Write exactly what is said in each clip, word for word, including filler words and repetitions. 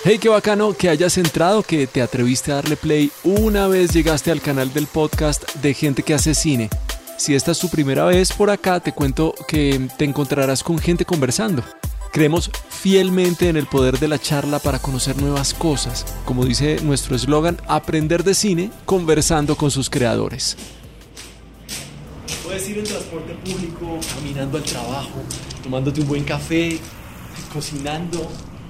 Hey, qué bacano que hayas entrado, que te atreviste a darle play una vez llegaste al canal del podcast de Gente que hace cine. Si esta es tu primera vez por acá, te cuento que te encontrarás con gente conversando. Creemos fielmente en el poder de la charla para conocer nuevas cosas. Como dice nuestro eslogan, aprender de cine conversando con sus creadores. Puedes ir en transporte público, caminando al trabajo, tomándote un buen café, cocinando.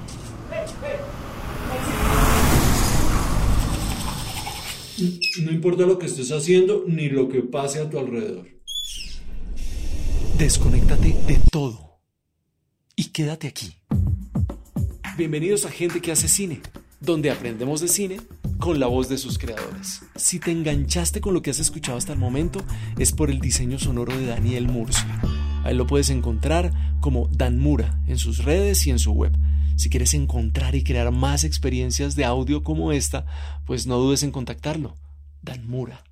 No importa lo que estés haciendo ni lo que pase a tu alrededor. Desconéctate de todo y quédate aquí. Bienvenidos a Gente que hace cine, donde aprendemos de cine con la voz de sus creadores. Si te enganchaste con lo que has escuchado hasta el momento, es por el diseño sonoro de Daniel Murcia. Ahí lo puedes encontrar como Dan Mura en sus redes y en su web. Si quieres encontrar y crear más experiencias de audio como esta, pues no dudes en contactarlo. Dan Mura.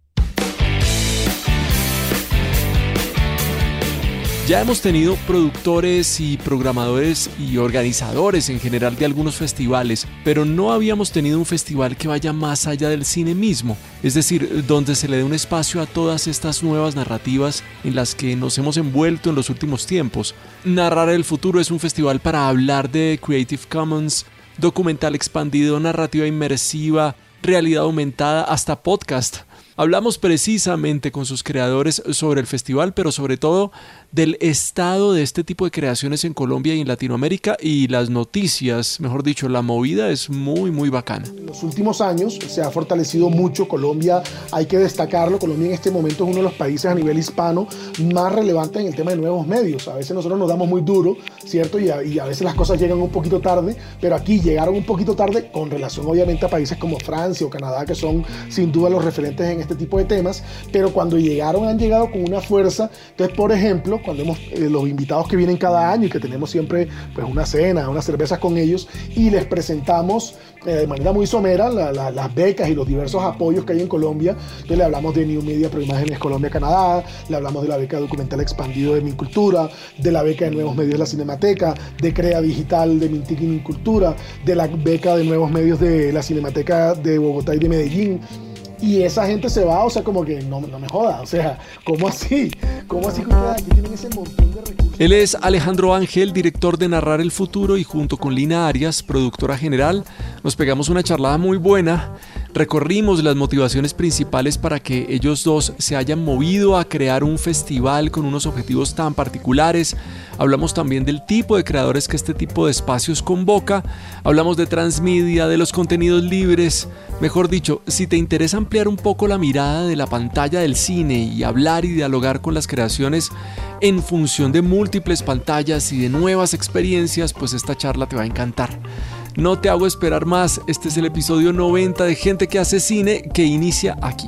Ya hemos tenido productores y programadores y organizadores en general de algunos festivales, pero no habíamos tenido un festival que vaya más allá del cine mismo, es decir, donde se le dé un espacio a todas estas nuevas narrativas en las que nos hemos envuelto en los últimos tiempos. Narrar el Futuro es un festival para hablar de Creative Commons, documental expandido, narrativa inmersiva, realidad aumentada, hasta podcast. Hablamos precisamente con sus creadores sobre el festival, pero sobre todo del estado de este tipo de creaciones en Colombia y en Latinoamérica, y las noticias, mejor dicho, la movida es muy muy bacana. En los últimos años se ha fortalecido mucho Colombia, hay que destacarlo. Colombia en este momento es uno de los países a nivel hispano más relevantes en el tema de nuevos medios. A veces nosotros nos damos muy duro, ¿cierto? Y a, y a veces las cosas llegan un poquito tarde, pero aquí llegaron un poquito tarde con relación obviamente a países como Francia o Canadá, que son sin duda los referentes en este tipo de temas, pero cuando llegaron han llegado con una fuerza. Entonces, por ejemplo, cuando hemos eh, los invitados que vienen cada año y que tenemos siempre pues una cena, unas cervezas con ellos, y les presentamos eh, de manera muy somera la, la, las becas y los diversos apoyos que hay en Colombia. Entonces le hablamos de New Media Proimágenes Colombia-Canadá, le hablamos de la beca documental expandido de Mincultura, de la beca de nuevos medios de la Cinemateca, de Crea Digital de Mintic y Mincultura, de la beca de nuevos medios de la Cinemateca de Bogotá y de Medellín. Y esa gente se va, o sea, como que no, no me joda, o sea, ¿cómo así? ¿Cómo así que ustedes aquí tienen ese montón de recursos? Él es Alejandro Ángel, director de Narrar el Futuro, y junto con Lina Arias, productora general, nos pegamos una charlada muy buena. Recorrimos las motivaciones principales para que ellos dos se hayan movido a crear un festival con unos objetivos tan particulares. Hablamos también del tipo de creadores que este tipo de espacios convoca. Hablamos de transmedia, de los contenidos libres. Mejor dicho, si te interesa ampliar un poco la mirada de la pantalla del cine y hablar y dialogar con las creaciones en función de múltiples pantallas y de nuevas experiencias, pues esta charla te va a encantar. No te hago esperar más, este es el episodio noventa de Gente que hace cine, que inicia aquí.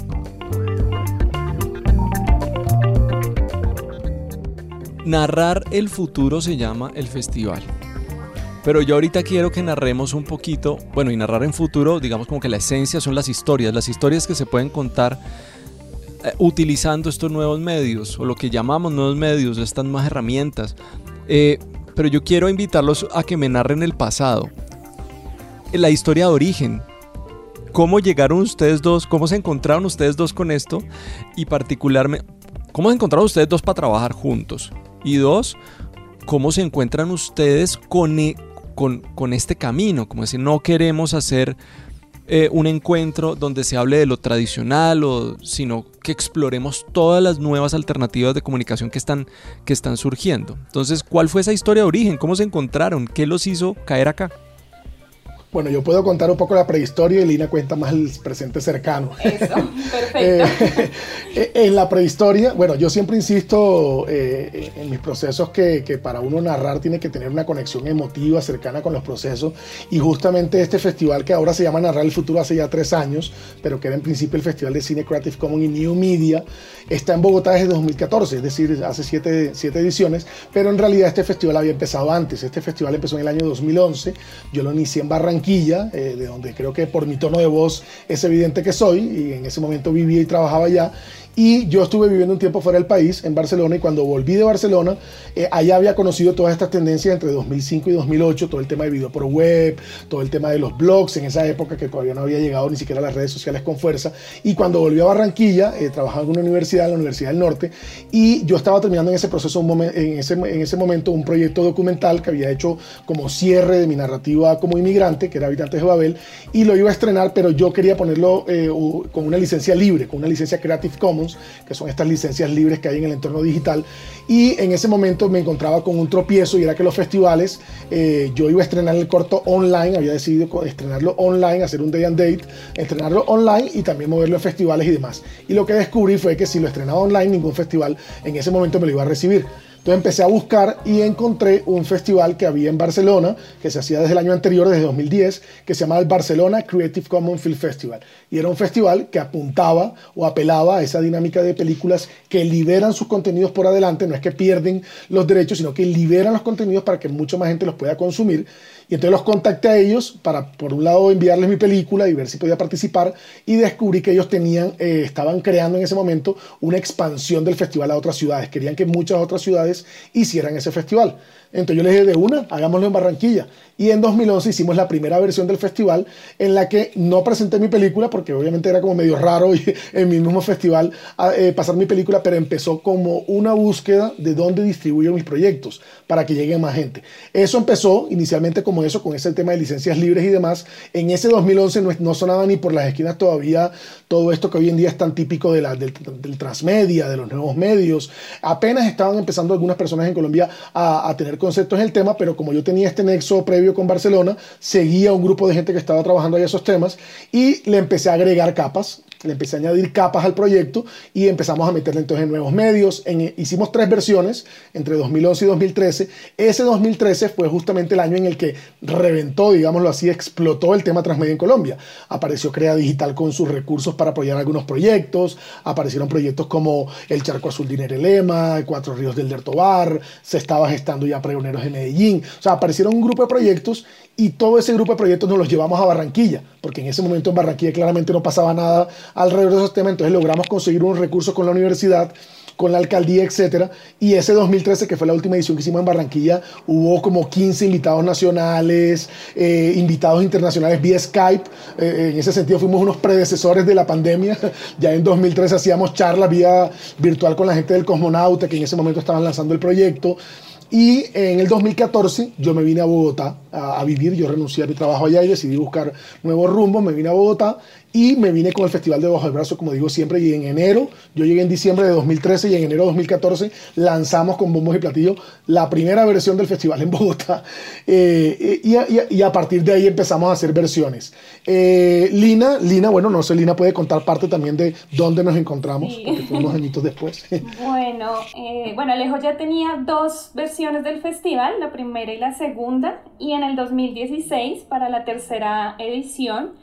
Narrar el Futuro se llama el festival. Pero yo ahorita quiero que narremos un poquito, bueno, y narrar en futuro, digamos como que la esencia son las historias, las historias que se pueden contar eh, utilizando estos nuevos medios, o lo que llamamos nuevos medios, estas nuevas herramientas. Eh, pero yo quiero invitarlos a que me narren el pasado, la historia de origen. ¿Cómo llegaron ustedes dos? ¿Cómo se encontraron ustedes dos con esto? Y particularmente, ¿cómo se encontraron ustedes dos para trabajar juntos? Y dos, ¿cómo se encuentran ustedes con, con, con este camino? Como decir, no queremos hacer eh, un encuentro donde se hable de lo tradicional, o, sino que exploremos todas las nuevas alternativas de comunicación que están, que están surgiendo. Entonces, ¿cuál fue esa historia de origen? ¿Cómo se encontraron? ¿Qué los hizo caer acá? Bueno, yo puedo contar un poco la prehistoria y Lina cuenta más el presente cercano. Eso, perfecto. eh, en la prehistoria, bueno, yo siempre insisto eh, en mis procesos que, que para uno narrar tiene que tener una conexión emotiva, cercana con los procesos, y justamente este festival, que ahora se llama Narrar el Futuro hace ya tres años, pero que era en principio el Festival de Cine Creative Commons y New Media, está en Bogotá desde dos mil catorce, es decir, hace siete, siete ediciones, pero en realidad este festival había empezado antes. Este festival empezó en el año dos mil once, yo lo inicié en Barranquilla, Eh, de donde creo que por mi tono de voz es evidente que soy, y en ese momento vivía y trabajaba allá, Y yo estuve viviendo un tiempo fuera del país, en Barcelona, y cuando volví de Barcelona, eh, allá había conocido todas estas tendencias entre dos mil cinco y dos mil ocho, todo el tema de video por web, todo el tema de los blogs, en esa época que todavía no había llegado ni siquiera a las redes sociales con fuerza. Y cuando volví a Barranquilla, eh, trabajaba en una universidad, en la Universidad del Norte, y yo estaba terminando en ese proceso, un momen, en, ese, en ese momento, un proyecto documental que había hecho como cierre de mi narrativa como inmigrante, que era Habitantes de Babel, y lo iba a estrenar, pero yo quería ponerlo eh, con una licencia libre, con una licencia Creative Commons, que son estas licencias libres que hay en el entorno digital. Y en ese momento me encontraba con un tropiezo, y era que los festivales, eh, yo iba a estrenar el corto online, había decidido estrenarlo online, hacer un day and date, estrenarlo online y también moverlo en festivales y demás. Y lo que descubrí fue que si lo estrenaba online, ningún festival en ese momento me lo iba a recibir. Entonces empecé a buscar y encontré un festival que había en Barcelona, que se hacía desde el año anterior, desde dos mil diez, que se llamaba el Barcelona Creative Commons Film Festival. Y era un festival que apuntaba o apelaba a esa dinámica de películas que liberan sus contenidos por adelante, no es que pierden los derechos, sino que liberan los contenidos para que mucha más gente los pueda consumir. Y entonces los contacté a ellos para, por un lado, enviarles mi película y ver si podía participar, y descubrí que ellos tenían, eh, estaban creando en ese momento una expansión del festival a otras ciudades. Querían que muchas otras ciudades hicieran ese festival. Entonces yo les dije, de una, hagámoslo en Barranquilla. Y en dos mil once hicimos la primera versión del festival, en la que no presenté mi película, porque obviamente era como medio raro y en mi mismo festival eh, pasar mi película, pero empezó como una búsqueda de dónde distribuyo mis proyectos para que lleguen más gente. Eso empezó inicialmente como eso, con ese tema de licencias libres y demás. En ese dos mil once no, no sonaba ni por las esquinas todavía todo esto que hoy en día es tan típico de la, del, del transmedia, de los nuevos medios. Apenas estaban empezando algunas personas en Colombia a, a tener conceptos en el tema, pero como yo tenía este nexo previo con Barcelona, seguía un grupo de gente que estaba trabajando ahí esos temas, y le empecé a agregar capas, le empecé a añadir capas al proyecto, y empezamos a meterle entonces en nuevos medios. En, hicimos tres versiones entre dos mil once y dos mil trece. Ese dos mil trece fue justamente el año en el que reventó, digámoslo así, explotó el tema transmedia en Colombia. Apareció Crea Digital con sus recursos para apoyar algunos proyectos, aparecieron proyectos como El Charco Azul de Inerelema, Cuatro Ríos del Dertobar, se estaba gestando ya Pregoneros de Medellín. O sea, aparecieron un grupo de proyectos, y todo ese grupo de proyectos nos los llevamos a Barranquilla, porque en ese momento en Barranquilla claramente no pasaba nada alrededor de esos temas. Entonces logramos conseguir unos recursos con la universidad, con la alcaldía, etcétera. Y ese dos mil trece, que fue la última edición que hicimos en Barranquilla, hubo como quince invitados nacionales, eh, invitados internacionales vía Skype. Eh, en ese sentido fuimos unos predecesores de la pandemia. Ya en dos mil trece hacíamos charlas vía virtual con la gente del Cosmonauta, que en ese momento estaban lanzando el proyecto. Y en el dos mil catorce yo me vine a Bogotá a, a vivir. Yo renuncié a mi trabajo allá y decidí buscar nuevos rumbos. Me vine a Bogotá y me vine con el Festival de Bajo el Brazo, como digo siempre. Y en enero, yo llegué en diciembre de dos mil trece, y en enero de dos mil catorce lanzamos con bombos y platillos la primera versión del festival en Bogotá. Eh, y, y, y a partir de ahí empezamos a hacer versiones. Eh, Lina, Lina, bueno, no sé, Lina puede contar parte también de dónde nos encontramos, sí, porque fue unos añitos después. Bueno, eh, bueno, Alejo ya tenía dos versiones del festival, la primera y la segunda, y en el dos mil dieciséis, para la tercera edición,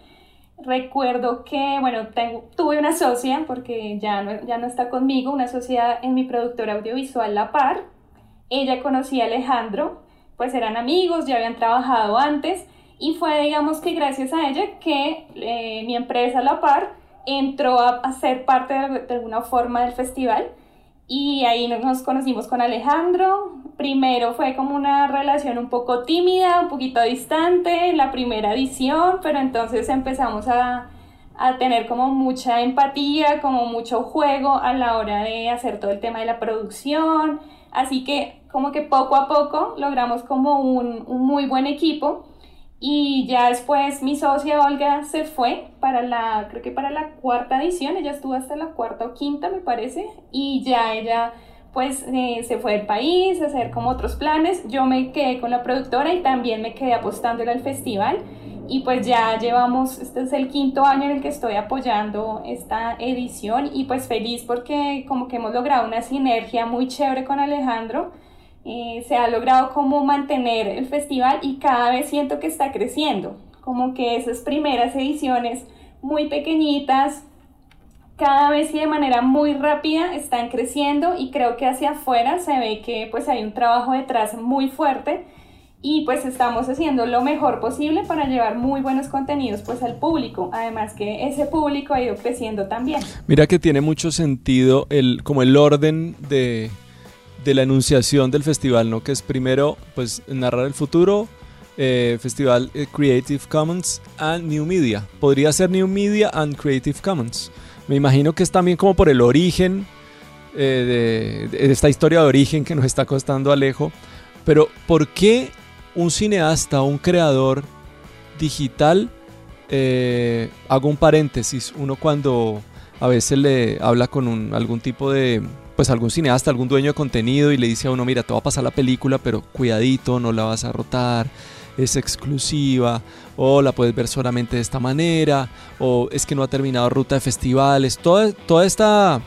recuerdo que, bueno, tengo, tuve una socia, porque ya no, ya no está conmigo, una socia en mi productora audiovisual La Par. Ella conocía a Alejandro, pues eran amigos, ya habían trabajado antes, y fue, digamos que gracias a ella que eh, mi empresa La Par entró a, a ser parte de, de alguna forma del festival. Y ahí nos conocimos con Alejandro. Primero fue como una relación un poco tímida, un poquito distante, la primera edición, pero entonces empezamos a, a tener como mucha empatía, como mucho juego a la hora de hacer todo el tema de la producción. Así que como que poco a poco logramos como un, un muy buen equipo. Y ya después mi socia Olga se fue para la, creo que para la cuarta edición, ella estuvo hasta la cuarta o quinta me parece, y ya ella pues eh, se fue del país a hacer como otros planes. Yo me quedé con la productora y también me quedé apostándole al festival, y pues ya llevamos, este es el quinto año en el que estoy apoyando esta edición, y pues feliz porque como que hemos logrado una sinergia muy chévere con Alejandro. Eh, se ha logrado como mantener el festival y cada vez siento que está creciendo, como que esas primeras ediciones muy pequeñitas cada vez y de manera muy rápida están creciendo, y creo que hacia afuera se ve que pues hay un trabajo detrás muy fuerte, y pues estamos haciendo lo mejor posible para llevar muy buenos contenidos pues al público, además que ese público ha ido creciendo también. Mira que tiene mucho sentido el, como el orden de, de la enunciación del festival, ¿no? Que es primero pues narrar el futuro, eh, festival eh, Creative Commons and New Media. Podría ser New Media and Creative Commons. Me imagino que es también como por el origen eh, de, de esta historia de origen que nos está costando Alejo, pero ¿por qué un cineasta, un creador digital, eh, hago un paréntesis, uno cuando a veces le habla con un, algún tipo de, pues algún cineasta, algún dueño de contenido y le dice a uno, mira, te va a pasar la película, pero cuidadito, no la vas a rotar, es exclusiva, o la puedes ver solamente de esta manera, o es que no ha terminado ruta de festivales, toda, toda esta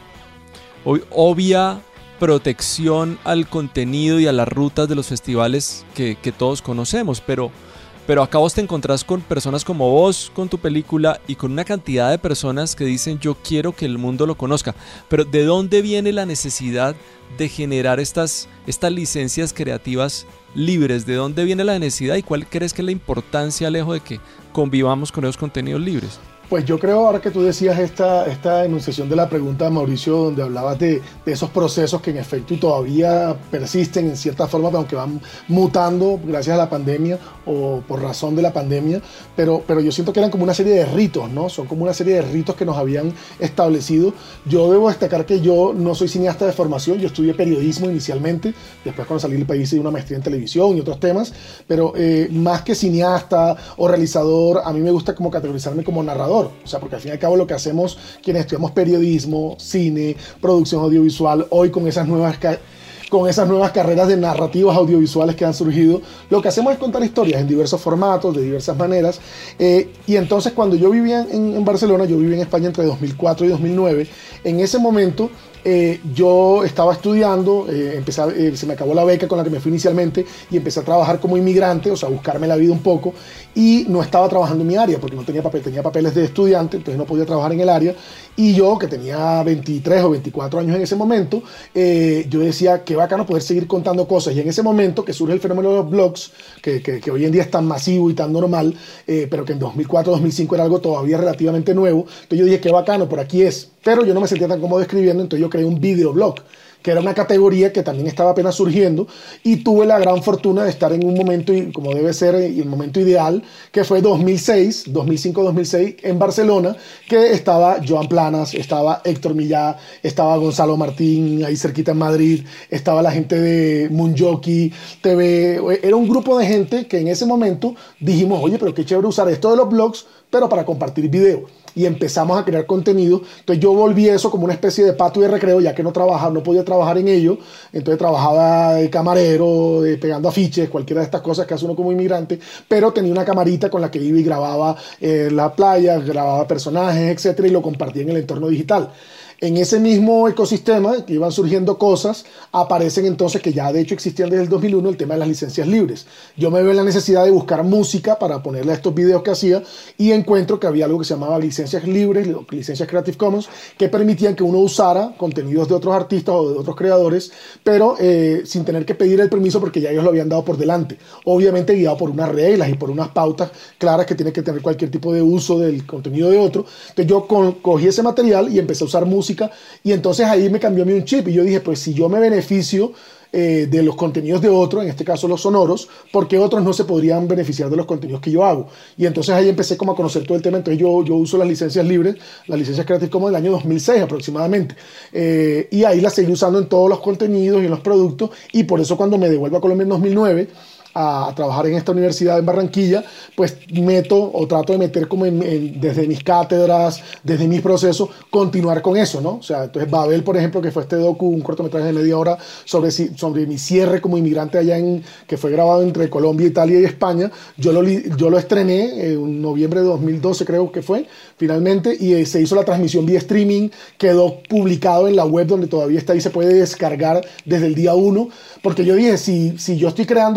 obvia protección al contenido y a las rutas de los festivales que, que todos conocemos, pero, pero acá vos te encontrás con personas como vos con tu película y con una cantidad de personas que dicen yo quiero que el mundo lo conozca, pero ¿de dónde viene la necesidad de generar estas, estas licencias creativas libres? ¿De dónde viene la necesidad y cuál crees que es la importancia, Alejo, de que convivamos con esos contenidos libres? Pues yo creo, ahora que tú decías esta, esta enunciación de la pregunta, Mauricio, donde hablabas de, de esos procesos que en efecto todavía persisten en cierta forma, aunque van mutando gracias a la pandemia o por razón de la pandemia, pero, pero yo siento que eran como una serie de ritos, ¿no? Son como una serie de ritos que nos habían establecido. Yo debo destacar que yo no soy cineasta de formación, yo estudié periodismo inicialmente, después cuando salí del país hice una maestría en televisión y otros temas, pero eh, más que cineasta o realizador, a mí me gusta como categorizarme como narrador. O sea, porque al fin y al cabo lo que hacemos quienes estudiamos periodismo, cine, producción audiovisual, hoy con esas nuevas, con esas nuevas carreras de narrativas audiovisuales que han surgido, lo que hacemos es contar historias en diversos formatos, de diversas maneras. Eh, y entonces cuando yo vivía en, en Barcelona, yo viví en España entre dos mil cuatro y dos mil nueve, en ese momento Eh, yo estaba estudiando, eh, empecé a, eh, se me acabó la beca con la que me fui inicialmente y empecé a trabajar como inmigrante, o sea, a buscarme la vida un poco, y no estaba trabajando en mi área porque no tenía papel, tenía papeles de estudiante, entonces no podía trabajar en el área, y yo que tenía veintitrés o veinticuatro años en ese momento, eh, yo decía, qué bacano poder seguir contando cosas, y en ese momento que surge el fenómeno de los blogs, que, que, que hoy en día es tan masivo y tan normal, eh, pero que en dos mil cuatro, dos mil cinco era algo todavía relativamente nuevo, entonces yo dije, qué bacano, por aquí es, pero yo no me sentía tan cómodo escribiendo, entonces yo creé un videoblog, que era una categoría que también estaba apenas surgiendo, y tuve la gran fortuna de estar en un momento, como debe ser, y el momento ideal, que fue dos mil seis, dos mil cinco, dos mil seis, en Barcelona, que estaba Joan Planas, estaba Héctor Millá, estaba Gonzalo Martín, ahí cerquita en Madrid, estaba la gente de Munjoki T V, era un grupo de gente que en ese momento dijimos, oye, pero qué chévere usar esto de los blogs, pero para compartir video. Y empezamos a crear contenido. Entonces yo volví eso como una especie de patio de recreo, ya que no trabajaba, no podía trabajar en ello. Entonces trabajaba de camarero, de pegando afiches, cualquiera de estas cosas que hace uno como inmigrante, pero tenía una camarita con la que iba y grababa eh, la playa, grababa personajes, etcétera, y lo compartía en el entorno digital. En ese mismo ecosistema que iban surgiendo cosas, aparecen entonces, que ya de hecho existían desde el dos mil uno, el tema de las licencias libres. Yo me veo en la necesidad de buscar música para ponerle a estos videos que hacía, y encuentro que había algo que se llamaba licencias libres, licencias Creative Commons, que permitían que uno usara contenidos de otros artistas o de otros creadores, pero eh, sin tener que pedir el permiso porque ya ellos lo habían dado por delante. Obviamente guiado por unas reglas y por unas pautas claras que tiene que tener cualquier tipo de uso del contenido de otro. Entonces yo co- cogí ese material y empecé a usar música, y entonces ahí me cambió a mí un chip y yo dije, pues si yo me beneficio eh, de los contenidos de otros, en este caso los sonoros, ¿por qué otros no se podrían beneficiar de los contenidos que yo hago? Y entonces ahí empecé como a conocer todo el tema. Entonces yo, yo uso las licencias libres, las licencias Creative Commons del año dos mil seis aproximadamente, eh, y ahí las seguí usando en todos los contenidos y en los productos, y por eso cuando me devuelvo a Colombia en dos mil nueve a, a trabajar en esta universidad en Barranquilla, pues meto o trato de meter como en, en, desde mis cátedras, desde mis procesos, continuar con eso, ¿no? O sea, entonces Babel, por ejemplo, que fue este docu, un cortometraje de media hora sobre, sobre mi cierre como inmigrante allá en, que fue grabado entre Colombia, Italia y España, yo lo, yo lo estrené en noviembre de dos mil doce, creo que fue, finalmente, y eh, se hizo la transmisión vía streaming, quedó publicado en la web donde todavía está ahí, se puede descargar desde el día uno, porque yo dije, si, si yo estoy creando hoy en día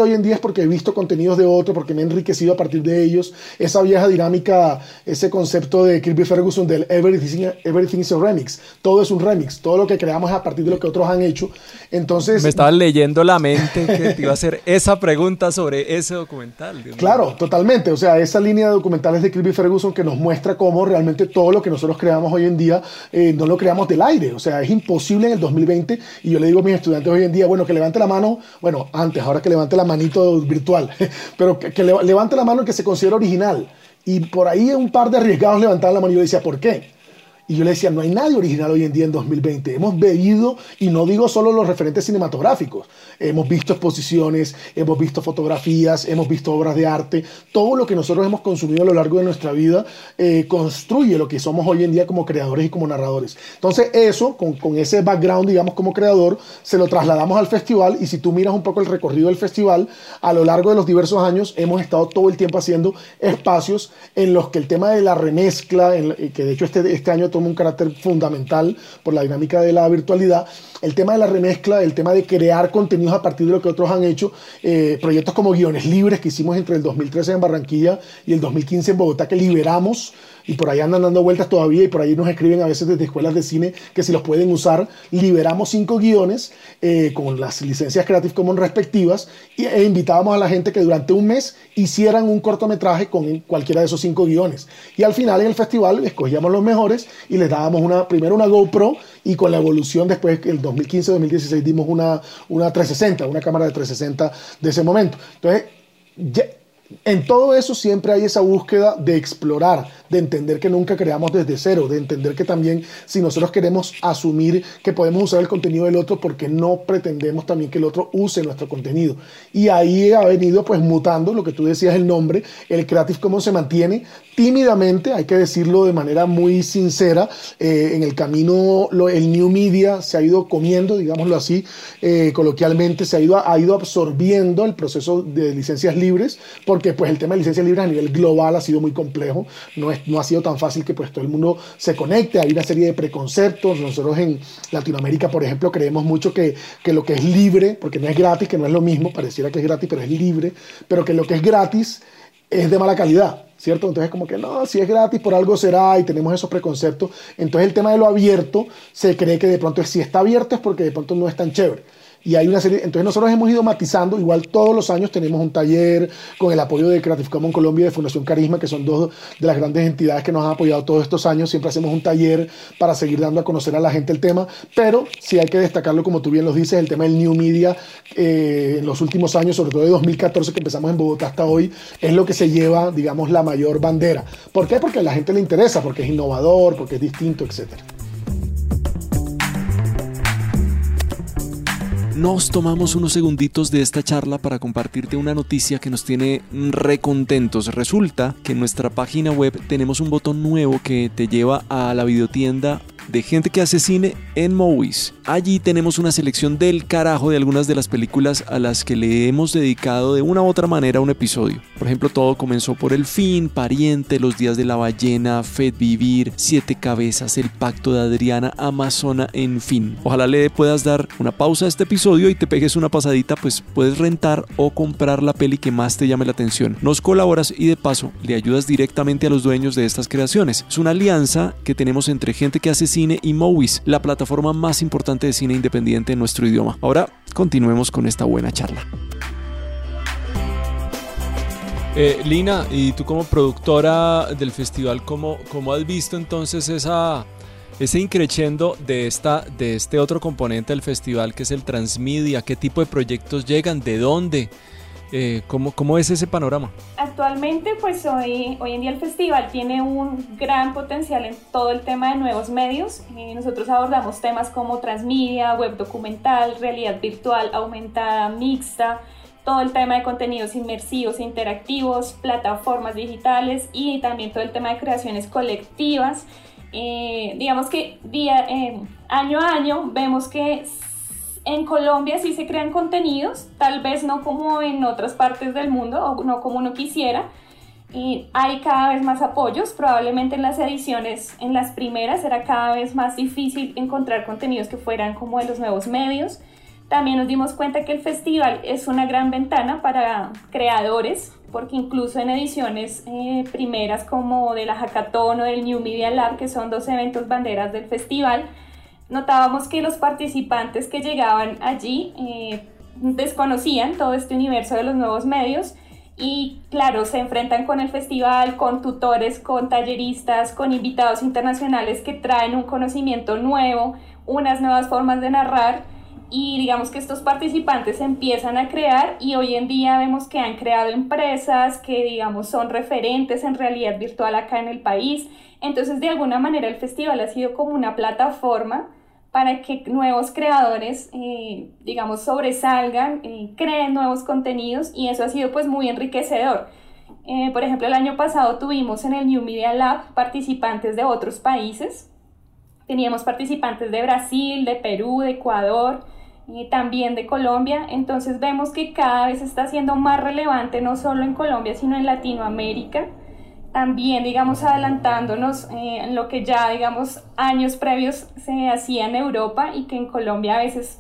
porque he visto contenidos de otros, porque me he enriquecido a partir de ellos. Esa vieja dinámica, ese concepto de Kirby Ferguson del everything, everything is a remix. Todo es un remix. Todo lo que creamos es a partir de lo que otros han hecho. Entonces, me estaba leyendo la mente que te iba a hacer esa pregunta sobre ese documental. Dios claro, mío. Totalmente. O sea, esa línea de documentales de Kirby Ferguson que nos muestra cómo realmente todo lo que nosotros creamos hoy en día eh, no lo creamos del aire. O sea, es imposible en el dos mil veinte. Y yo le digo a mis estudiantes hoy en día, bueno, que levante la mano. Bueno, antes, ahora que levante la manito virtual. Pero que, que le, levante la mano el que se considera original. Y por ahí un par de arriesgados levantaban la mano y yo decía, ¿por qué? Y yo le decía, no hay nadie original hoy en día en dos mil veinte. Hemos bebido, y no digo solo los referentes cinematográficos, hemos visto exposiciones, hemos visto fotografías, hemos visto obras de arte. Todo lo que nosotros hemos consumido a lo largo de nuestra vida eh, construye lo que somos hoy en día como creadores y como narradores. Entonces eso, con, con ese background, digamos, como creador, se lo trasladamos al festival. Y si tú miras un poco el recorrido del festival, a lo largo de los diversos años hemos estado todo el tiempo haciendo espacios en los que el tema de la remezcla, en, que de hecho este, este año toma un carácter fundamental por la dinámica de la virtualidad, el tema de la remezcla, el tema de crear contenidos a partir de lo que otros han hecho, eh, proyectos como Guiones Libres que hicimos entre el dos mil trece en Barranquilla y el dos mil quince en Bogotá, que liberamos, y por ahí andan dando vueltas todavía, y por ahí nos escriben a veces desde escuelas de cine que si los pueden usar. Liberamos cinco guiones eh, con las licencias Creative Commons respectivas, y, e invitábamos a la gente que durante un mes hicieran un cortometraje con cualquiera de esos cinco guiones, y al final en el festival escogíamos los mejores y les dábamos una, primero una GoPro, y con la evolución después, el dos mil quince dos mil dieciséis dimos una, una trescientos sesenta, una cámara de trescientos sesenta de ese momento. Entonces, ya, en todo eso siempre hay esa búsqueda de explorar, de entender que nunca creamos desde cero, de entender que también si nosotros queremos asumir que podemos usar el contenido del otro, porque no pretendemos también que el otro use nuestro contenido. Y ahí ha venido pues mutando, lo que tú decías, el nombre, el Creative Commons se mantiene tímidamente, hay que decirlo de manera muy sincera. Eh, en el camino lo, el New Media se ha ido comiendo, digámoslo así, eh, coloquialmente, se ha ido, ha ido absorbiendo el proceso de licencias libres, porque pues el tema de licencias libres a nivel global ha sido muy complejo, no, es, no ha sido tan fácil que pues todo el mundo se conecte. Hay una serie de preconceptos. Nosotros en Latinoamérica, por ejemplo, creemos mucho que, que lo que es libre, porque no es gratis, que no es lo mismo, pareciera que es gratis, pero es libre, pero que lo que es gratis es de mala calidad, ¿cierto? Entonces como que no, si es gratis por algo será, y tenemos esos preconceptos. Entonces el tema de lo abierto, se cree que de pronto si está abierto es porque de pronto no es tan chévere. Y hay una serie, entonces nosotros hemos ido matizando. Igual todos los años tenemos un taller con el apoyo de Creative Commons Colombia y de Fundación Carisma, que son dos de las grandes entidades que nos han apoyado todos estos años. Siempre hacemos un taller para seguir dando a conocer a la gente el tema, pero sí hay que destacarlo, como tú bien lo dices, el tema del New Media eh, en los últimos años, sobre todo de dos mil catorce que empezamos en Bogotá hasta hoy, es lo que se lleva, digamos, la mayor bandera. ¿Por qué? Porque a la gente le interesa, porque es innovador, porque es distinto, etcétera. Nos tomamos unos segunditos de esta charla para compartirte una noticia que nos tiene re contentos. Resulta que en nuestra página web tenemos un botón nuevo que te lleva a la videotienda de gente que hace cine en Movies. Allí tenemos una selección del carajo de algunas de las películas a las que le hemos dedicado de una u otra manera un episodio. Por ejemplo, todo comenzó por El Fin, Pariente, Los Días de la Ballena, Fed Vivir, Siete Cabezas, El Pacto de Adriana, Amazona, en fin. Ojalá le puedas dar una pausa a este episodio y te pegues una pasadita, pues puedes rentar o comprar la peli que más te llame la atención. Nos colaboras y de paso le ayudas directamente a los dueños de estas creaciones. Es una alianza que tenemos entre gente que hace cine y Movies, la plataforma más importante de cine independiente en nuestro idioma. Ahora continuemos con esta buena charla. Eh, Lina, y tú como productora del festival, ¿cómo, cómo has visto entonces esa, ese increchendo de, esta, de este otro componente del festival que es el transmedia? ¿Qué tipo de proyectos llegan? ¿De dónde? Eh, ¿cómo, ¿Cómo es ese panorama? Actualmente, pues hoy, hoy en día el festival tiene un gran potencial en todo el tema de nuevos medios. Eh, nosotros abordamos temas como transmedia, web documental, realidad virtual, aumentada, mixta, todo el tema de contenidos inmersivos e interactivos, plataformas digitales y también todo el tema de creaciones colectivas. Eh, digamos que día, eh, año a año vemos que en Colombia sí se crean contenidos, tal vez no como en otras partes del mundo o no como uno quisiera. Y hay cada vez más apoyos. Probablemente en las ediciones, en las primeras, era cada vez más difícil encontrar contenidos que fueran como de los nuevos medios. También nos dimos cuenta que el festival es una gran ventana para creadores, porque incluso en ediciones eh, primeras como de la Hackathon o del New Media Lab, que son dos eventos banderas del festival, notábamos que los participantes que llegaban allí eh, desconocían todo este universo de los nuevos medios y claro, se enfrentan con el festival, con tutores, con talleristas, con invitados internacionales que traen un conocimiento nuevo, unas nuevas formas de narrar. Y digamos que estos participantes empiezan a crear y hoy en día vemos que han creado empresas que digamos son referentes en realidad virtual acá en el país. Entonces de alguna manera el festival ha sido como una plataforma para que nuevos creadores eh, digamos sobresalgan, eh, creen nuevos contenidos y eso ha sido pues muy enriquecedor. Eh, por ejemplo, el año pasado tuvimos en el New Media Lab participantes de otros países. Teníamos participantes de Brasil, de Perú, de Ecuador, y también de Colombia, entonces vemos que cada vez está siendo más relevante no solo en Colombia sino en Latinoamérica, también digamos adelantándonos eh, en lo que ya digamos años previos se hacía en Europa y que en Colombia a veces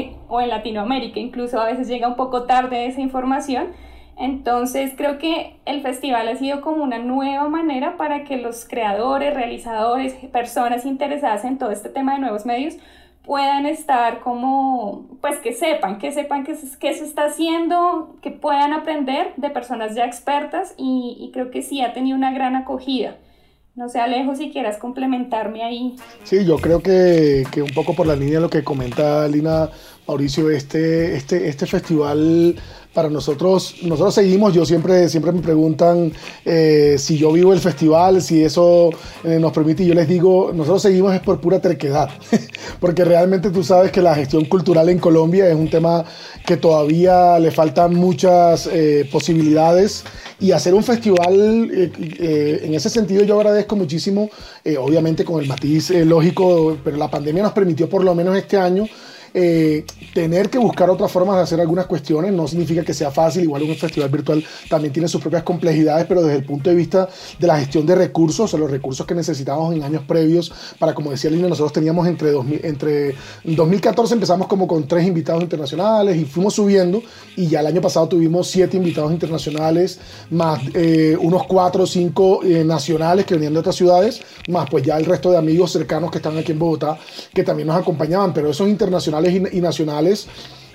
o en Latinoamérica incluso a veces llega un poco tarde esa información. Entonces creo que el festival ha sido como una nueva manera para que los creadores, realizadores, personas interesadas en todo este tema de nuevos medios puedan estar como, pues que sepan, que sepan qué se, qué se está haciendo, que puedan aprender de personas ya expertas y, y creo que sí ha tenido una gran acogida. No sé, Alejo, si quieras complementarme ahí. Sí, yo creo que, que un poco por la línea de lo que comenta Lina, Mauricio, este, este, este festival para nosotros, nosotros seguimos, yo siempre, siempre me preguntan eh, si yo vivo el festival, si eso eh, nos permite, y yo les digo, nosotros seguimos es por pura terquedad, porque realmente tú sabes que la gestión cultural en Colombia es un tema que todavía le faltan muchas eh, posibilidades, y hacer un festival, eh, eh, en ese sentido yo agradezco muchísimo, eh, obviamente con el matiz eh, lógico, pero la pandemia nos permitió por lo menos este año Eh, tener que buscar otras formas de hacer algunas cuestiones. No significa que sea fácil, igual un festival virtual también tiene sus propias complejidades, pero desde el punto de vista de la gestión de recursos, o sea, los recursos que necesitábamos en años previos para, como decía Lina, nosotros teníamos entre, dos mil, entre dos mil catorce empezamos como con tres invitados internacionales y fuimos subiendo, y ya el año pasado tuvimos siete invitados internacionales, más eh, unos cuatro o cinco eh, nacionales que venían de otras ciudades, más pues ya el resto de amigos cercanos que están aquí en Bogotá que también nos acompañaban, pero esos internacionales y nacionales,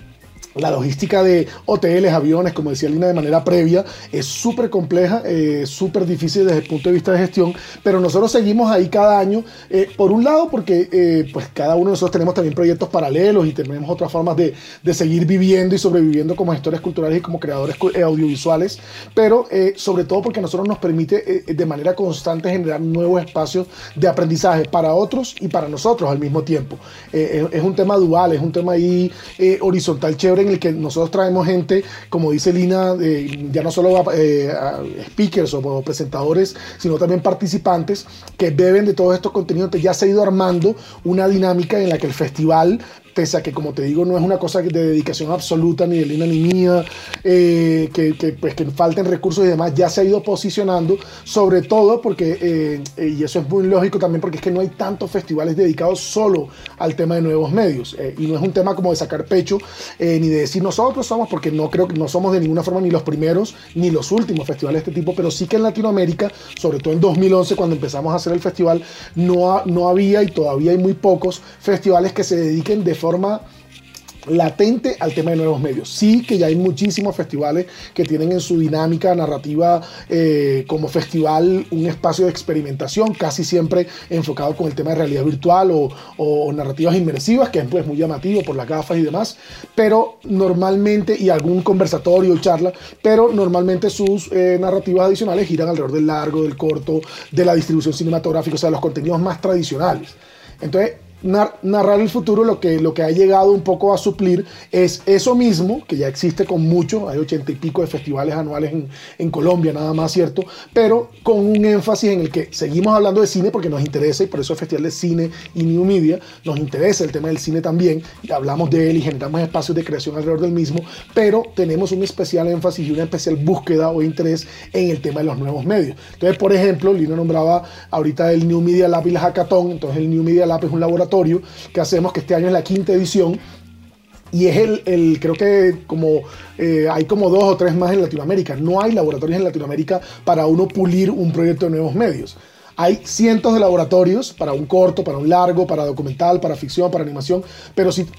la logística de hoteles, aviones, como decía Lina, de manera previa, es súper compleja, eh, súper difícil desde el punto de vista de gestión, pero nosotros seguimos ahí cada año, eh, por un lado porque eh, pues cada uno de nosotros tenemos también proyectos paralelos y tenemos otras formas de, de seguir viviendo y sobreviviendo como gestores culturales y como creadores audiovisuales, pero eh, sobre todo porque a nosotros nos permite eh, de manera constante generar nuevos espacios de aprendizaje para otros y para nosotros al mismo tiempo. Eh, es, es un tema dual, es un tema ahí eh, horizontal chévere, en el que nosotros traemos gente, como dice Lina, eh, ya no solo eh, speakers o, o presentadores, sino también participantes que beben de todos estos contenidos. Entonces ya se ha ido armando una dinámica en la que el festival, pese a que, como te digo, no es una cosa de dedicación absoluta ni de Lina ni mía, eh, que, que, pues, que falten recursos y demás, ya se ha ido posicionando, sobre todo porque, eh, eh, y eso es muy lógico también, porque es que no hay tantos festivales dedicados solo al tema de nuevos medios, eh, y no es un tema como de sacar pecho, eh, ni de decir nosotros somos, porque no creo que no somos de ninguna forma ni los primeros ni los últimos festivales de este tipo, pero sí que en Latinoamérica, sobre todo en dos mil once, cuando empezamos a hacer el festival, no, ha, no había y todavía hay muy pocos festivales que se dediquen de forma latente al tema de nuevos medios. Sí que ya hay muchísimos festivales que tienen en su dinámica narrativa eh, como festival un espacio de experimentación, casi siempre enfocado con el tema de realidad virtual o, o narrativas inmersivas, que es pues, muy llamativo por las gafas y demás, pero normalmente, y algún conversatorio o charla, pero normalmente sus eh, narrativas adicionales giran alrededor del largo, del corto, de la distribución cinematográfica, o sea, los contenidos más tradicionales. Entonces, narrar el futuro lo que, lo que ha llegado un poco a suplir es eso mismo, que ya existe con mucho, hay ochenta y pico de festivales anuales en, en Colombia nada más, ¿cierto? Pero con un énfasis en el que seguimos hablando de cine porque nos interesa, y por eso el Festival de Cine y New Media nos interesa el tema del cine también, y hablamos de él y generamos espacios de creación alrededor del mismo, pero tenemos un especial énfasis y una especial búsqueda o interés en el tema de los nuevos medios. Entonces, por ejemplo, Lina nombraba ahorita el New Media Lab y la Hackathon. Entonces el New Media Lab es un laboratorio que hacemos, que este año es la quinta edición, Y es el, el creo que como eh, hay como dos o tres más en Latinoamérica. No hay laboratorios en Latinoamérica para uno pulir un proyecto de nuevos medios. Hay cientos de laboratorios para un corto, para un largo, para documental, para ficción, para animación, pero si...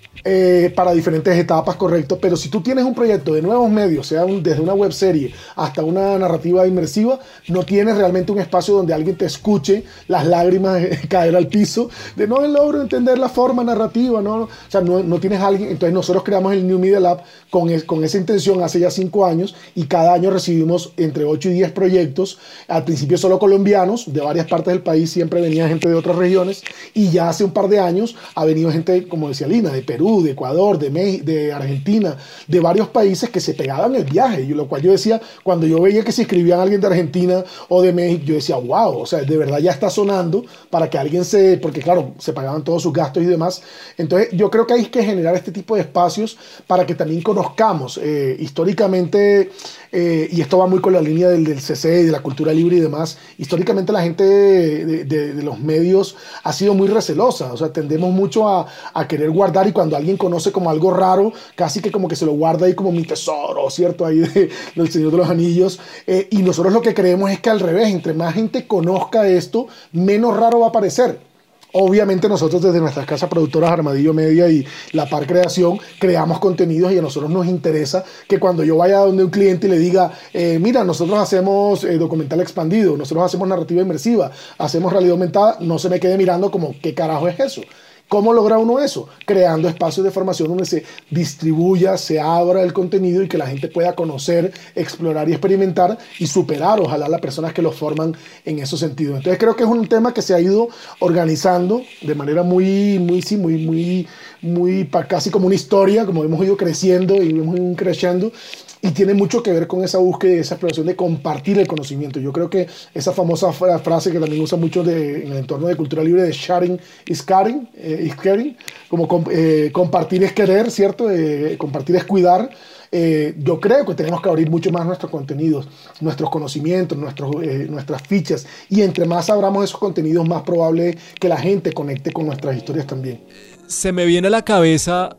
Eh, para diferentes etapas, correcto, pero si tú tienes un proyecto de nuevos medios, sea un, desde una webserie hasta una narrativa inmersiva, no tienes realmente un espacio donde alguien te escuche las lágrimas caer al piso de no logro entender la forma narrativa, no, no. O sea, no, no tienes alguien. Entonces nosotros creamos el New Media Lab con, es, con esa intención hace ya cinco años y cada año recibimos entre ocho y diez proyectos, al principio solo colombianos, de varias partes del país, siempre venía gente de otras regiones y ya hace un par de años ha venido gente, como decía Lina, de Perú, de Ecuador, de, México, de Argentina, de varios países que se pegaban el viaje, y lo cual yo decía, cuando yo veía que se escribían alguien de Argentina o de México, yo decía, wow, o sea, de verdad ya está sonando para que alguien se, porque claro, se pagaban todos sus gastos y demás. Entonces yo creo que hay que generar este tipo de espacios para que también conozcamos eh, históricamente, eh, y esto va muy con la línea del, del C C y de la cultura libre y demás, históricamente la gente de, de, de, de los medios ha sido muy recelosa, o sea, tendemos mucho a, a querer guardar, y cuando alguien conoce como algo raro, casi que como que se lo guarda ahí como mi tesoro, ¿cierto? Ahí de, del Señor de los Anillos. Eh, y nosotros lo que creemos es que al revés, entre más gente conozca esto, menos raro va a parecer. Obviamente nosotros desde nuestras casas productoras Armadillo Media y La Par Creación creamos contenidos, y a nosotros nos interesa que cuando yo vaya a donde un cliente y le diga, eh, mira, nosotros hacemos eh, documental expandido, nosotros hacemos narrativa inmersiva, hacemos realidad aumentada, no se me quede mirando como, ¿qué carajo es eso? ¿Cómo logra uno eso? Creando espacios de formación donde se distribuya, se abra el contenido y que la gente pueda conocer, explorar y experimentar y superar, ojalá, las personas que los forman en esos sentidos. Entonces creo que es un tema que se ha ido organizando de manera muy, muy, sí, muy, muy, muy, casi como una historia, como hemos ido creciendo y hemos ido creciendo. Y tiene mucho que ver con esa búsqueda y esa exploración de compartir el conocimiento. Yo creo que esa famosa frase que también usa mucho de, en el entorno de cultura libre, de sharing is caring, eh, is caring, como com, eh, compartir es querer, ¿cierto? Eh, compartir es cuidar. Eh, yo creo que tenemos que abrir mucho más nuestros contenidos, nuestros conocimientos, nuestros, eh, nuestras fichas. Y entre más abramos esos contenidos, más probable que la gente conecte con nuestras historias también. Se me viene a la cabeza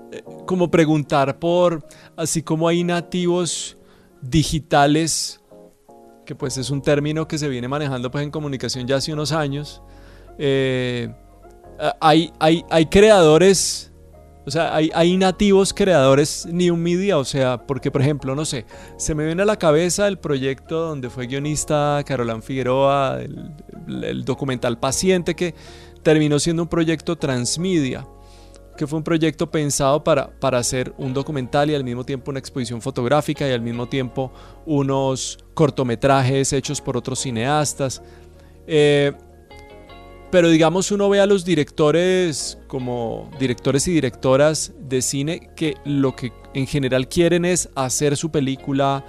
como preguntar por, así como hay nativos digitales, que pues es un término que se viene manejando pues en comunicación ya hace unos años, eh, hay, hay, hay creadores, o sea, hay, hay nativos creadores New Media, o sea, porque por ejemplo, no sé, se me viene a la cabeza el proyecto donde fue guionista Carolán Figueroa, el, el, el documental Paciente, que terminó siendo un proyecto transmedia, que fue un proyecto pensado para, para hacer un documental y al mismo tiempo una exposición fotográfica y al mismo tiempo unos cortometrajes hechos por otros cineastas. Eh, pero digamos, uno ve a los directores como directores y directoras de cine que lo que en general quieren es hacer su película.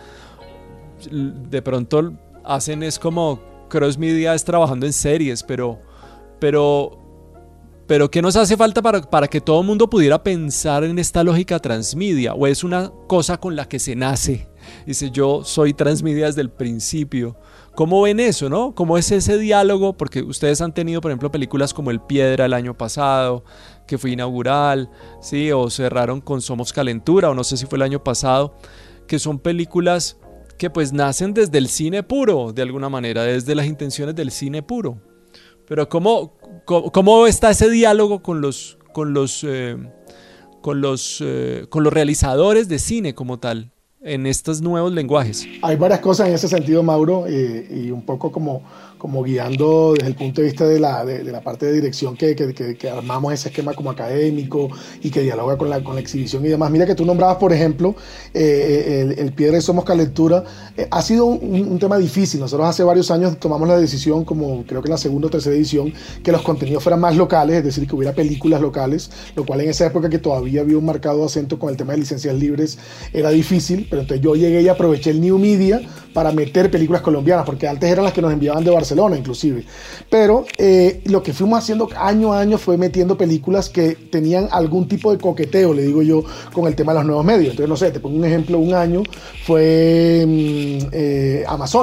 De pronto hacen es como cross media, es trabajando en series, pero... pero Pero ¿qué nos hace falta para, para que todo el mundo pudiera pensar en esta lógica transmedia? ¿O es una cosa con la que se nace? Dice, yo soy transmedia desde el principio. ¿Cómo ven eso, no? ¿Cómo es ese diálogo? Porque ustedes han tenido, por ejemplo, películas como El Piedra el año pasado, que fue inaugural, ¿sí? O cerraron con Somos Calentura, o no sé si fue el año pasado, que son películas que pues nacen desde el cine puro, de alguna manera, desde las intenciones del cine puro. Pero ¿cómo, cómo, cómo está ese diálogo con los, con los, eh, con los, eh, con los realizadores de cine como tal, en estos nuevos lenguajes? Hay varias cosas en ese sentido, Mauro, eh, y un poco como, como guiando desde el punto de vista de la, de, de la parte de dirección que, que, que, que armamos ese esquema como académico y que dialoga con la, con la exhibición y demás. Mira que tú nombrabas, por ejemplo, eh, el, el Piedra y Somos Calentura. Eh, ha sido un, un tema difícil. Nosotros hace varios años tomamos la decisión, como creo que en la segunda o tercera edición, que los contenidos fueran más locales, es decir, que hubiera películas locales, lo cual en esa época que todavía había un marcado acento con el tema de licencias libres era difícil, pero entonces yo llegué y aproveché el New Media para meter películas colombianas, porque antes eran las que nos enviaban de Barcelona inclusive, pero eh, lo que fuimos haciendo año a año fue metiendo películas que tenían algún tipo de coqueteo, le digo yo, con el tema de los nuevos medios. Entonces, no sé, te pongo un ejemplo, un año fue eh, Amazona,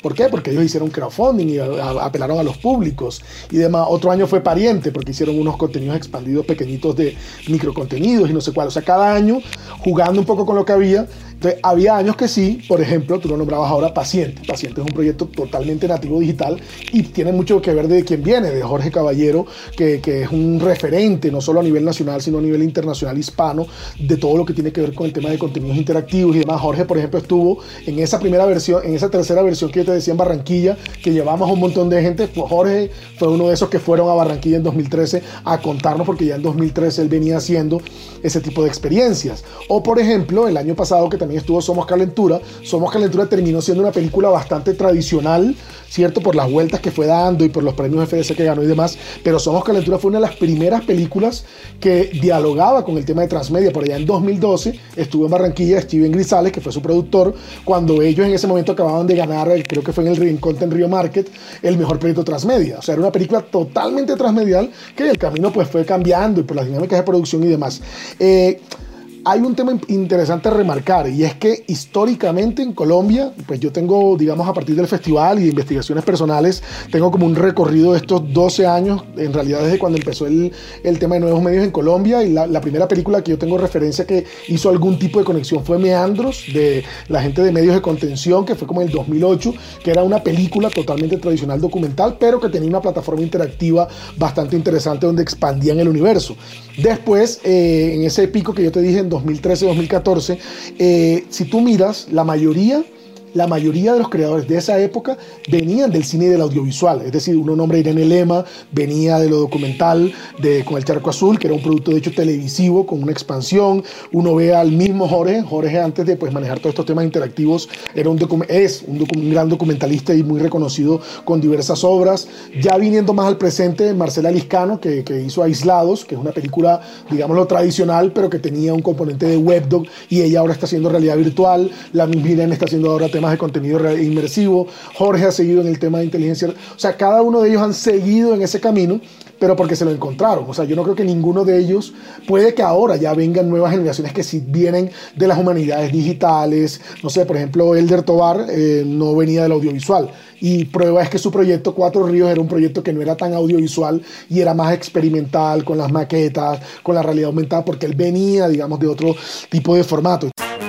¿Por qué? Porque ellos hicieron crowdfunding y a, a, apelaron a los públicos y demás. Otro año fue Pariente, porque hicieron unos contenidos expandidos pequeñitos de microcontenidos y no sé cuál. O sea, cada año jugando un poco con lo que había. Entonces, había años que sí, por ejemplo, tú lo nombrabas ahora Paciente. Paciente es un proyecto totalmente nativo digital y tiene mucho que ver de quién viene, de Jorge Caballero, que, que es un referente, no solo a nivel nacional, sino a nivel internacional hispano, de todo lo que tiene que ver con el tema de contenidos interactivos y demás. Jorge, por ejemplo, estuvo en esa primera versión, en esa tercera versión que yo te decía en Barranquilla, que llevamos un montón de gente. Pues Jorge fue uno de esos que fueron a Barranquilla en dos mil trece a contarnos, porque ya en dos mil trece él venía haciendo ese tipo de experiencias. O, por ejemplo, el año pasado que también estuvo Somos Calentura. Somos Calentura terminó siendo una película bastante tradicional, ¿cierto? Por las vueltas que fue dando y por los premios F D C que ganó y demás. Pero Somos Calentura fue una de las primeras películas que dialogaba con el tema de transmedia. Por allá en dos mil doce estuvo en Barranquilla Steven Grisales, que fue su productor, cuando ellos en ese momento acababan de ganar, creo que fue en el Rincón en Río Market, el mejor proyecto transmedia. O sea, era una película totalmente transmedial que en el camino pues fue cambiando y por las dinámicas de producción y demás. Eh... Hay un tema interesante a remarcar, y es que históricamente en Colombia, pues yo tengo, digamos, a partir del festival y de investigaciones personales, tengo como un recorrido de estos doce años, en realidad desde cuando empezó el, el tema de nuevos medios en Colombia, y la, la primera película que yo tengo referencia que hizo algún tipo de conexión fue Meandros, de la gente de Medios de Contención, que fue como en el dos mil ocho, que era una película totalmente tradicional documental, pero que tenía una plataforma interactiva bastante interesante donde expandían el universo. Después, eh, en ese pico que yo te dije en dos mil trece dos mil catorce, eh, si tú miras, la mayoría la mayoría de los creadores de esa época venían del cine y del audiovisual. Es decir, uno nombra a Irene Lema, venía de lo documental de Con el Charco Azul, que era un producto de hecho televisivo con una expansión. Uno ve al mismo Jorge, Jorge antes de pues, manejar todos estos temas interactivos, era un es un, un gran documentalista y muy reconocido con diversas obras. Ya viniendo más al presente, Marcela Liscano, que, que hizo Aislados, que es una película, digámoslo, tradicional, pero que tenía un componente de webdoc, y ella ahora está haciendo realidad virtual. La misma Irene está haciendo ahora temas de contenido inmersivo. Jorge ha seguido en el tema de inteligencia. O sea, cada uno de ellos han seguido en ese camino, pero porque se lo encontraron. O sea, yo no creo que ninguno de ellos, puede que ahora ya vengan nuevas generaciones que sí vienen de las humanidades digitales. No sé, por ejemplo, Elder Tobar eh, no venía del audiovisual. Y prueba es que su proyecto Cuatro Ríos era un proyecto que no era tan audiovisual y era más experimental, con las maquetas, con la realidad aumentada, porque él venía, digamos, de otro tipo de formato.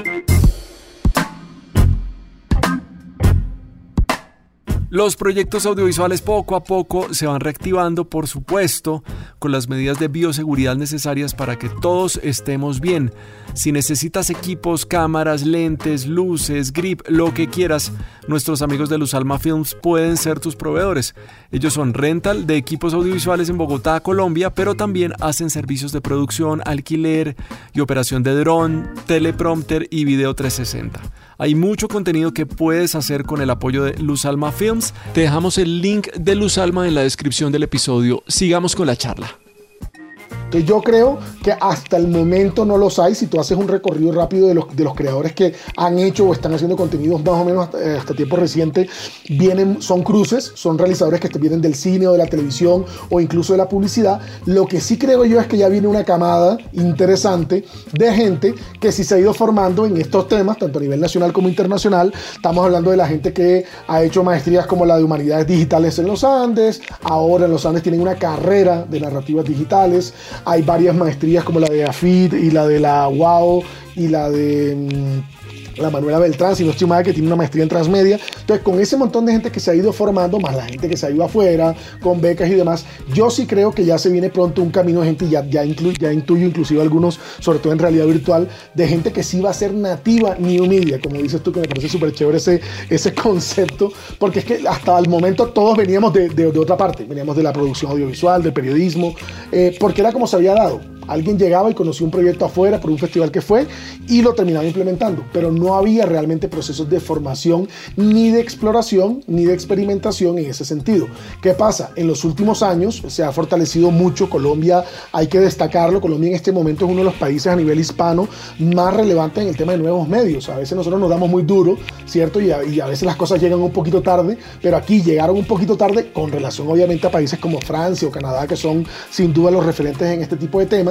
Los proyectos audiovisuales poco a poco se van reactivando, por supuesto, con las medidas de bioseguridad necesarias para que todos estemos bien. Si necesitas equipos, cámaras, lentes, luces, grip, lo que quieras, nuestros amigos de Luzalma Films pueden ser tus proveedores. Ellos son rental de equipos audiovisuales en Bogotá, Colombia, pero también hacen servicios de producción, alquiler y operación de dron, teleprompter y video trescientos sesenta. Hay mucho contenido que puedes hacer con el apoyo de Luzalma Films. Te dejamos el link de Luzalma en la descripción del episodio. Sigamos con la charla. Entonces yo creo que hasta el momento no los hay. Si tú haces un recorrido rápido de los, de los creadores que han hecho o están haciendo contenidos más o menos hasta, hasta tiempo reciente, vienen, son cruces, son realizadores que vienen del cine o de la televisión o incluso de la publicidad. Lo que sí creo yo es que ya viene una camada interesante de gente que sí se ha ido formando en estos temas, tanto a nivel nacional como internacional. Estamos hablando de la gente que ha hecho maestrías como la de Humanidades Digitales en los Andes. Ahora en los Andes tienen una carrera de narrativas digitales. Hay varias maestrías como la de AFIT y la de la U A O y la de mmm, la Manuela Beltrán, si no estoy mal, que tiene una maestría en transmedia. Entonces, con ese montón de gente que se ha ido formando, más la gente que se ha ido afuera, con becas y demás, yo sí creo que ya se viene pronto un camino de gente, y ya, ya, inclu, ya intuyo inclusive algunos, sobre todo en realidad virtual, de gente que sí va a ser nativa new media, como dices tú, que me parece súper chévere ese, ese concepto, porque es que hasta el momento todos veníamos de, de, de otra parte, veníamos de la producción audiovisual, del periodismo, eh, porque era como se había dado. Alguien llegaba y conocía un proyecto afuera por un festival que fue y lo terminaba implementando, pero no había realmente procesos de formación, ni de exploración, ni de experimentación en ese sentido. ¿Qué pasa? En los últimos años se ha fortalecido mucho Colombia, hay que destacarlo. Colombia en este momento es uno de los países a nivel hispano más relevantes en el tema de nuevos medios. A veces nosotros nos damos muy duro, ¿cierto? Y a, y a veces las cosas llegan un poquito tarde, pero aquí llegaron un poquito tarde con relación obviamente a países como Francia o Canadá, que son sin duda los referentes en este tipo de temas.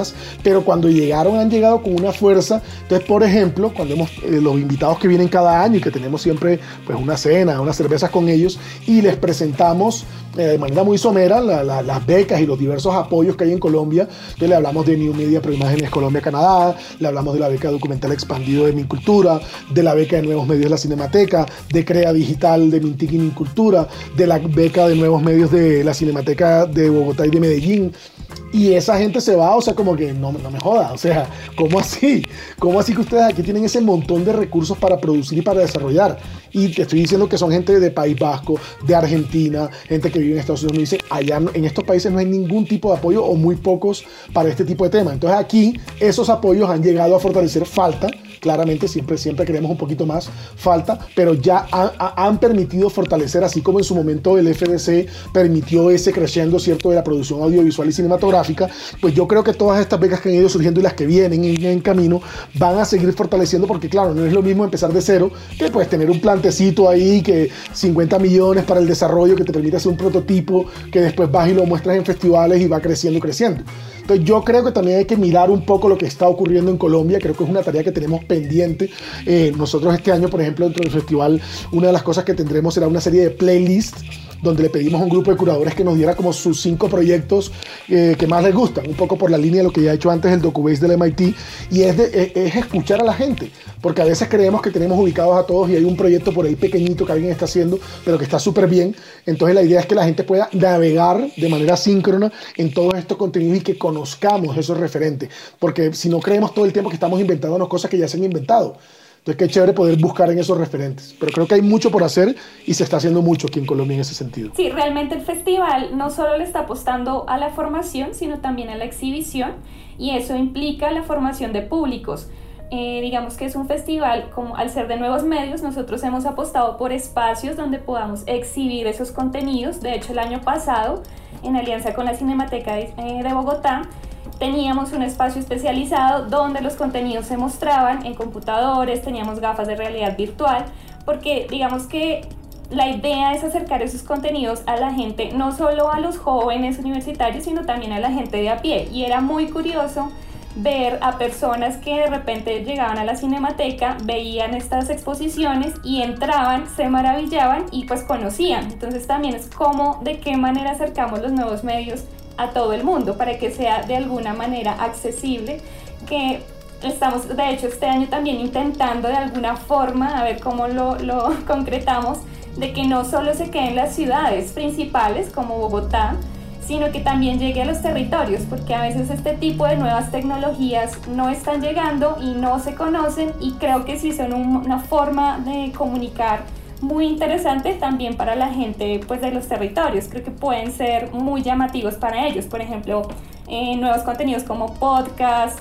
temas, pero cuando llegaron han llegado con una fuerza. Entonces, por ejemplo, cuando hemos, eh, los invitados que vienen cada año y que tenemos siempre pues una cena, unas cervezas con ellos y les presentamos eh, de manera muy somera la, la, las becas y los diversos apoyos que hay en Colombia. Entonces le hablamos de New Media Pro Imágenes Colombia-Canadá, le hablamos de la beca documental expandido de Mincultura, de la beca de nuevos medios de la Cinemateca, de Crea Digital de Mintic y Mincultura, de la beca de nuevos medios de la Cinemateca de Bogotá y de Medellín. Y esa gente se va, o sea, como que no, no me joda, o sea, ¿cómo así? ¿Cómo así que ustedes aquí tienen ese montón de recursos para producir y para desarrollar? Y te estoy diciendo que son gente de País Vasco, de Argentina, gente que vive en Estados Unidos. Me dice, allá en estos países no hay ningún tipo de apoyo o muy pocos para este tipo de temas. Entonces aquí esos apoyos han llegado a fortalecer. Falta, claramente, siempre, siempre queremos un poquito más, falta, pero ya han, han permitido fortalecer, así como en su momento el F D C permitió ese creciendo, ¿cierto?, de la producción audiovisual y cinematográfica. Pues yo creo que todas estas becas que han ido surgiendo y las que vienen en, en camino van a seguir fortaleciendo, porque claro, no es lo mismo empezar de cero que pues tener un plantecito ahí, que cincuenta millones para el desarrollo, que te permite hacer un prototipo que después vas y lo muestras en festivales y va creciendo y creciendo. Entonces yo creo que también hay que mirar un poco lo que está ocurriendo en Colombia. Creo que es una tarea que tenemos pendiente. Eh, nosotros este año, por ejemplo, dentro del festival, una de las cosas que tendremos será una serie de playlists donde le pedimos a un grupo de curadores que nos diera como sus cinco proyectos eh, que más les gustan, un poco por la línea de lo que ya he hecho antes el DocuBase del M I T, y es, de, es escuchar a la gente, porque a veces creemos que tenemos ubicados a todos y hay un proyecto por ahí pequeñito que alguien está haciendo, pero que está súper bien. Entonces la idea es que la gente pueda navegar de manera síncrona en todos estos contenidos y que conozcamos esos referentes, porque si no creemos todo el tiempo que estamos inventándonos cosas que ya se han inventado. Entonces, qué chévere poder buscar en esos referentes. Pero creo que hay mucho por hacer y se está haciendo mucho aquí en Colombia en ese sentido. Sí, realmente el festival no solo le está apostando a la formación, sino también a la exhibición, y eso implica la formación de públicos. Eh, digamos que es un festival, como al ser de nuevos medios, nosotros hemos apostado por espacios donde podamos exhibir esos contenidos. De hecho, el año pasado, en alianza con la Cinemateca de, eh, de Bogotá, teníamos un espacio especializado donde los contenidos se mostraban en computadores, teníamos gafas de realidad virtual, porque digamos que la idea es acercar esos contenidos a la gente, no solo a los jóvenes universitarios, sino también a la gente de a pie. Y era muy curioso ver a personas que de repente llegaban a la Cinemateca, veían estas exposiciones y entraban, se maravillaban y pues conocían. Entonces también es cómo, de qué manera acercamos los nuevos medios a todo el mundo para que sea de alguna manera accesible, que estamos de hecho este año también intentando de alguna forma, a ver cómo lo, lo concretamos, de que no solo se quede en las ciudades principales como Bogotá, sino que también llegue a los territorios, porque a veces este tipo de nuevas tecnologías no están llegando y no se conocen, y creo que sí son un, una forma de comunicar muy interesante también para la gente pues de los territorios. Creo que pueden ser muy llamativos para ellos, por ejemplo, eh, nuevos contenidos como podcast,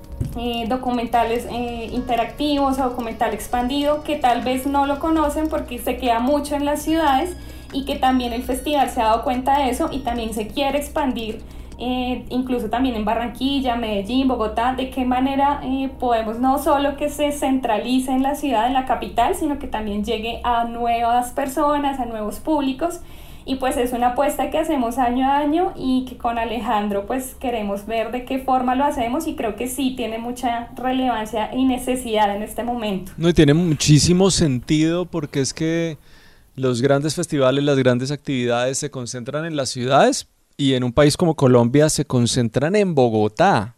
eh, documentales eh, interactivos o documental expandido, que tal vez no lo conocen porque se queda mucho en las ciudades, y que también el festival se ha dado cuenta de eso y también se quiere expandir, Eh, incluso también en Barranquilla, Medellín, Bogotá, de qué manera eh, podemos no solo que se centralice en la ciudad, en la capital, sino que también llegue a nuevas personas, a nuevos públicos. Y pues es una apuesta que hacemos año a año y que con Alejandro pues queremos ver de qué forma lo hacemos, y creo que sí tiene mucha relevancia y necesidad en este momento. No, y tiene muchísimo sentido, porque es que los grandes festivales, las grandes actividades se concentran en las ciudades, y en un país como Colombia se concentran en Bogotá.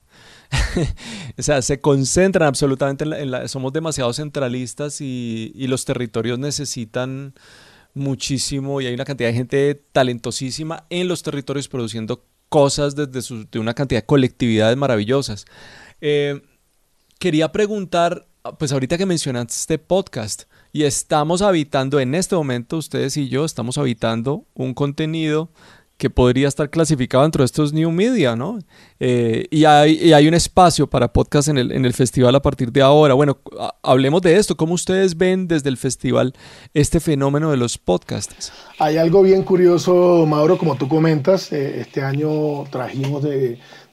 O sea, se concentran absolutamente en la, en la, somos demasiado centralistas, y, y los territorios necesitan muchísimo, y hay una cantidad de gente talentosísima en los territorios produciendo cosas desde su, de una cantidad de colectividades maravillosas. Eh, quería preguntar, pues ahorita que mencionaste este podcast, y estamos habitando en este momento, ustedes y yo estamos habitando un contenido que podría estar clasificado dentro de estos new media, ¿no? Eh, y, hay, y hay un espacio para podcast en el, en el festival a partir de ahora. Bueno, a, hablemos de esto. ¿Cómo ustedes ven desde el festival este fenómeno de los podcasts? Hay algo bien curioso, Mauro, como tú comentas. Eh, este año trajimos de,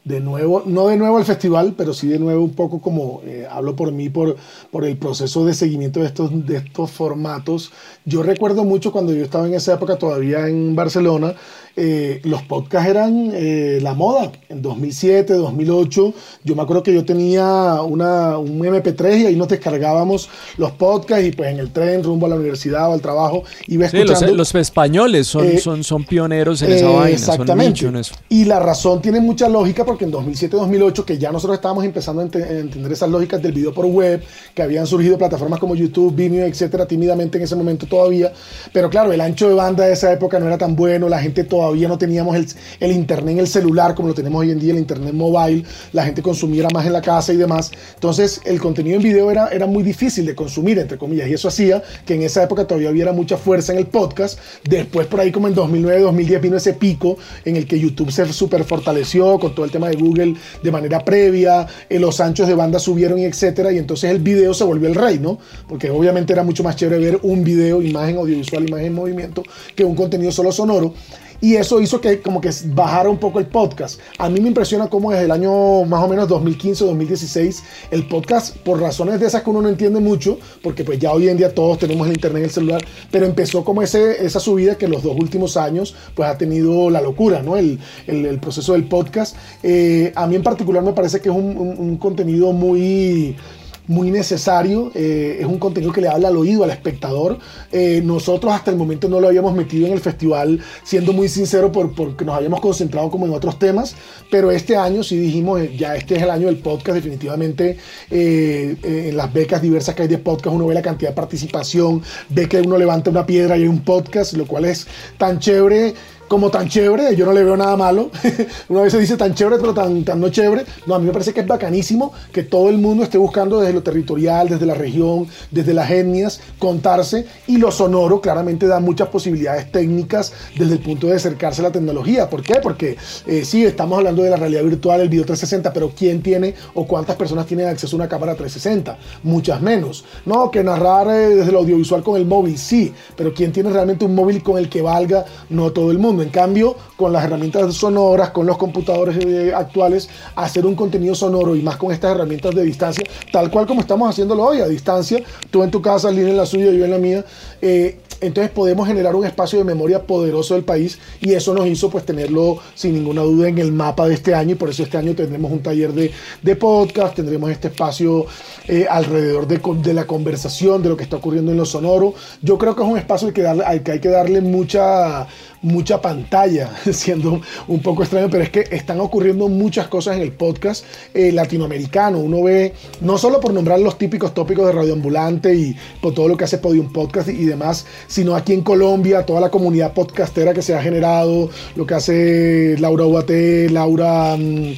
de nuevo, no de nuevo al festival, pero sí de nuevo un poco como, eh, hablo por mí, por, por el proceso de seguimiento de estos, de estos formatos. Yo recuerdo mucho cuando yo estaba en esa época todavía en Barcelona, eh, los podcasts eran eh, la moda. En dos mil siete, dos mil ocho, yo me acuerdo que yo tenía una, un eme pe tres y ahí nos descargábamos los podcasts y pues en el tren, rumbo a la universidad o al trabajo, iba escuchando. Sí, los, los españoles son, eh, son, son pioneros en esa eh, vaina. Exactamente. Son nicho en eso. Y la razón tiene mucha lógica porque en dos mil siete, dos mil ocho, que ya nosotros estábamos empezando a, ent a entender esas lógicas del video por web, que habían surgido plataformas como YouTube, Vimeo, etcétera, tímidamente en ese momento todavía. Pero claro, el ancho de banda de esa época no era tan bueno, la gente todavía no teníamos el, el internet en el celular como lo tenemos hoy en día, el internet mobile, la gente consumiera más en la casa y demás. Entonces el contenido en video era, era muy difícil de consumir, entre comillas, y eso hacía que en esa época todavía hubiera mucha fuerza en el podcast. Después por ahí como en dos mil nueve, dos mil diez vino ese pico en el que YouTube se super fortaleció con todo el tema de Google de manera previa, eh, los anchos de banda subieron y etcétera, y entonces el video se volvió el rey, ¿no? Porque obviamente era mucho más chévere ver un video, imagen audiovisual, imagen en movimiento, que un contenido solo sonoro. Y eso hizo que como que bajara un poco el podcast. A mí me impresiona cómo desde el año más o menos dos mil quince o dos mil dieciséis el podcast, por razones de esas que uno no entiende mucho, porque pues ya hoy en día todos tenemos el internet en el celular, pero empezó como ese, esa subida que en los dos últimos años pues ha tenido la locura, ¿no? El, el, el proceso del podcast. Eh, a mí en particular me parece que es un, un, un contenido muy... muy necesario, eh, es un contenido que le habla al oído al espectador. Eh, nosotros hasta el momento no lo habíamos metido en el festival, siendo muy sincero, por, porque nos habíamos concentrado como en otros temas, pero este año sí dijimos, eh, ya este es el año del podcast, definitivamente. Eh, eh, en las becas diversas que hay de podcast uno ve la cantidad de participación, ve que uno levanta una piedra y hay un podcast, lo cual es tan chévere como tan chévere. Yo no le veo nada malo. Una vez se dice tan chévere, pero tan, tan no chévere. No, a mí me parece que es bacanísimo que todo el mundo esté buscando desde lo territorial, desde la región, desde las etnias, contarse. Y lo sonoro claramente da muchas posibilidades técnicas desde el punto de acercarse a la tecnología. ¿Por qué? Porque eh, sí, estamos hablando de la realidad virtual, el video trescientos sesenta, pero ¿quién tiene o cuántas personas tienen acceso a una cámara trescientos sesenta? Muchas menos. No, que narrar eh, desde lo audiovisual con el móvil, sí, pero ¿quién tiene realmente un móvil con el que valga? No todo el mundo. En cambio, con las herramientas sonoras, con los computadores eh, actuales, hacer un contenido sonoro y más con estas herramientas de distancia, tal cual como estamos haciéndolo hoy, a distancia, tú en tu casa, Lina en la suya, yo en la mía, eh, entonces podemos generar un espacio de memoria poderoso del país, y eso nos hizo pues tenerlo sin ninguna duda en el mapa de este año, y por eso este año tendremos un taller de, de podcast, tendremos este espacio eh, alrededor de, de la conversación, de lo que está ocurriendo en lo sonoro. Yo creo que es un espacio al que, darle, al que hay que darle mucha, mucha pantalla, siendo un poco extraño, pero es que están ocurriendo muchas cosas en el podcast eh, latinoamericano. Uno ve, no solo por nombrar los típicos tópicos de Radio Ambulante y por todo lo que hace Podium Podcast y, y demás, sino aquí en Colombia, toda la comunidad podcastera que se ha generado, lo que hace Laura Ubaté, Laura... Mmm,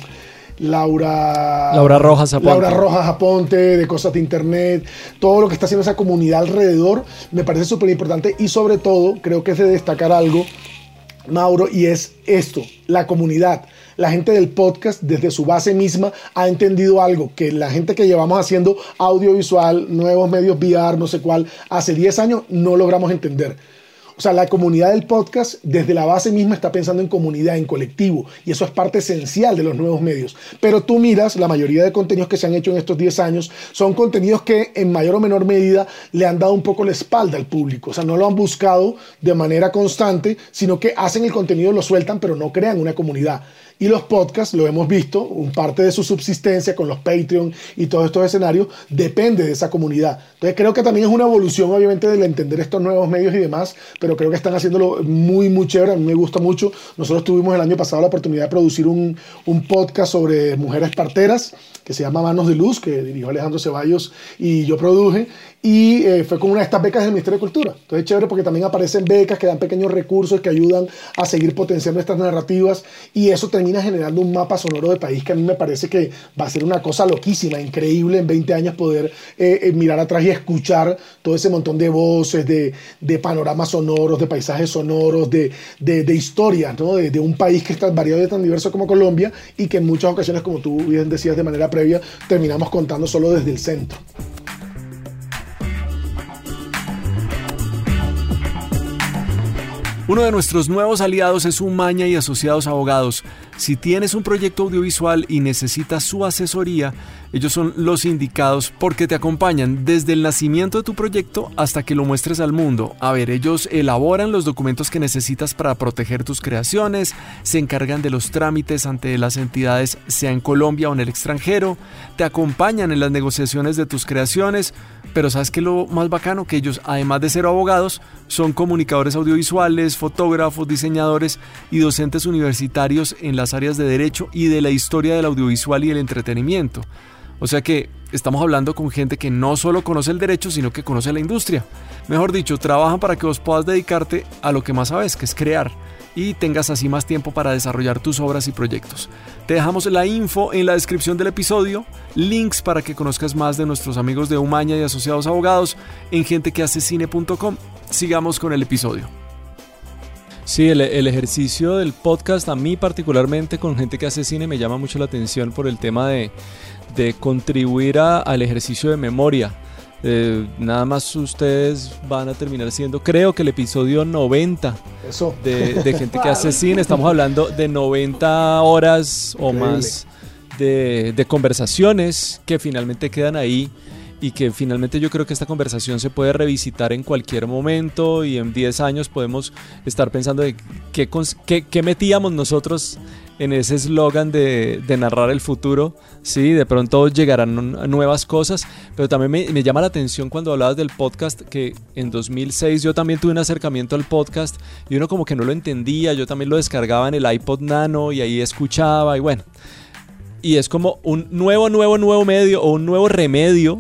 Laura, Laura Rojas Aponte. Laura Rojas Aponte, de Cosas de Internet, todo lo que está haciendo esa comunidad alrededor, me parece súper importante, y sobre todo, creo que es de destacar algo, Mauro, y es esto, la comunidad. La gente del podcast desde su base misma ha entendido algo que la gente que llevamos haciendo audiovisual, nuevos medios V R, no sé cuál, hace diez años no logramos entender. O sea, la comunidad del podcast desde la base misma está pensando en comunidad, en colectivo, y eso es parte esencial de los nuevos medios. Pero tú miras, la mayoría de contenidos que se han hecho en estos diez años son contenidos que en mayor o menor medida le han dado un poco la espalda al público. O sea, no lo han buscado de manera constante, sino que hacen el contenido, lo sueltan, pero no crean una comunidad. Y los podcasts, lo hemos visto, un parte de su subsistencia con los Patreon y todos estos escenarios depende de esa comunidad. Entonces creo que también es una evolución, obviamente, del entender estos nuevos medios y demás, pero creo que están haciéndolo muy, muy chévere. A mí me gusta mucho. Nosotros tuvimos el año pasado la oportunidad de producir un, un podcast sobre mujeres parteras que se llama Manos de Luz, que dirigió Alejandro Ceballos y yo produje. Y eh, fue con una de estas becas del Ministerio de Cultura. Entonces es chévere porque también aparecen becas que dan pequeños recursos que ayudan a seguir potenciando estas narrativas, y eso termina generando un mapa sonoro de país que a mí me parece que va a ser una cosa loquísima, increíble en veinte años poder eh, eh, mirar atrás y escuchar todo ese montón de voces, de, de panoramas sonoros, de paisajes sonoros, de, de, de historias, ¿no? de, de un país que es tan variado y tan diverso como Colombia, y que en muchas ocasiones, como tú bien decías de manera previa, terminamos contando solo desde el centro. Uno de nuestros nuevos aliados es Umaña y Asociados Abogados. Si tienes un proyecto audiovisual y necesitas su asesoría, ellos son los indicados porque te acompañan desde el nacimiento de tu proyecto hasta que lo muestres al mundo. A ver, ellos elaboran los documentos que necesitas para proteger tus creaciones, se encargan de los trámites ante las entidades, sea en Colombia o en el extranjero, te acompañan en las negociaciones de tus creaciones, pero ¿sabes qué es lo más bacano? Que ellos, además de ser abogados, son comunicadores audiovisuales, fotógrafos, diseñadores y docentes universitarios en las áreas de Derecho y de la historia del audiovisual y el entretenimiento. O sea que estamos hablando con gente que no solo conoce el derecho, sino que conoce la industria. Mejor dicho, trabajan para que vos puedas dedicarte a lo que más sabes, que es crear, y tengas así más tiempo para desarrollar tus obras y proyectos. Te dejamos la info en la descripción del episodio, links para que conozcas más de nuestros amigos de Umaña y Asociados Abogados en gente que hace cine punto com. Sigamos con el episodio. Sí, el, el ejercicio del podcast, a mí particularmente con gente que hace cine, me llama mucho la atención por el tema de, de contribuir a, al ejercicio de memoria. Eh, nada más ustedes van a terminar siendo, creo que el episodio noventa Eso. De, de gente que hace cine. Estamos hablando de noventa horas o Increíble. Más de, de conversaciones que finalmente quedan ahí. Y que finalmente yo creo que esta conversación se puede revisitar en cualquier momento y en diez años podemos estar pensando de qué, qué, qué metíamos nosotros en ese eslogan de, de narrar el futuro. Sí, de pronto llegarán nuevas cosas, pero también me, me llama la atención cuando hablabas del podcast que en dos mil seis yo también tuve un acercamiento al podcast y uno como que no lo entendía, yo también lo descargaba en el iPod Nano y ahí escuchaba y bueno. Y es como un nuevo, nuevo, nuevo medio o un nuevo remedio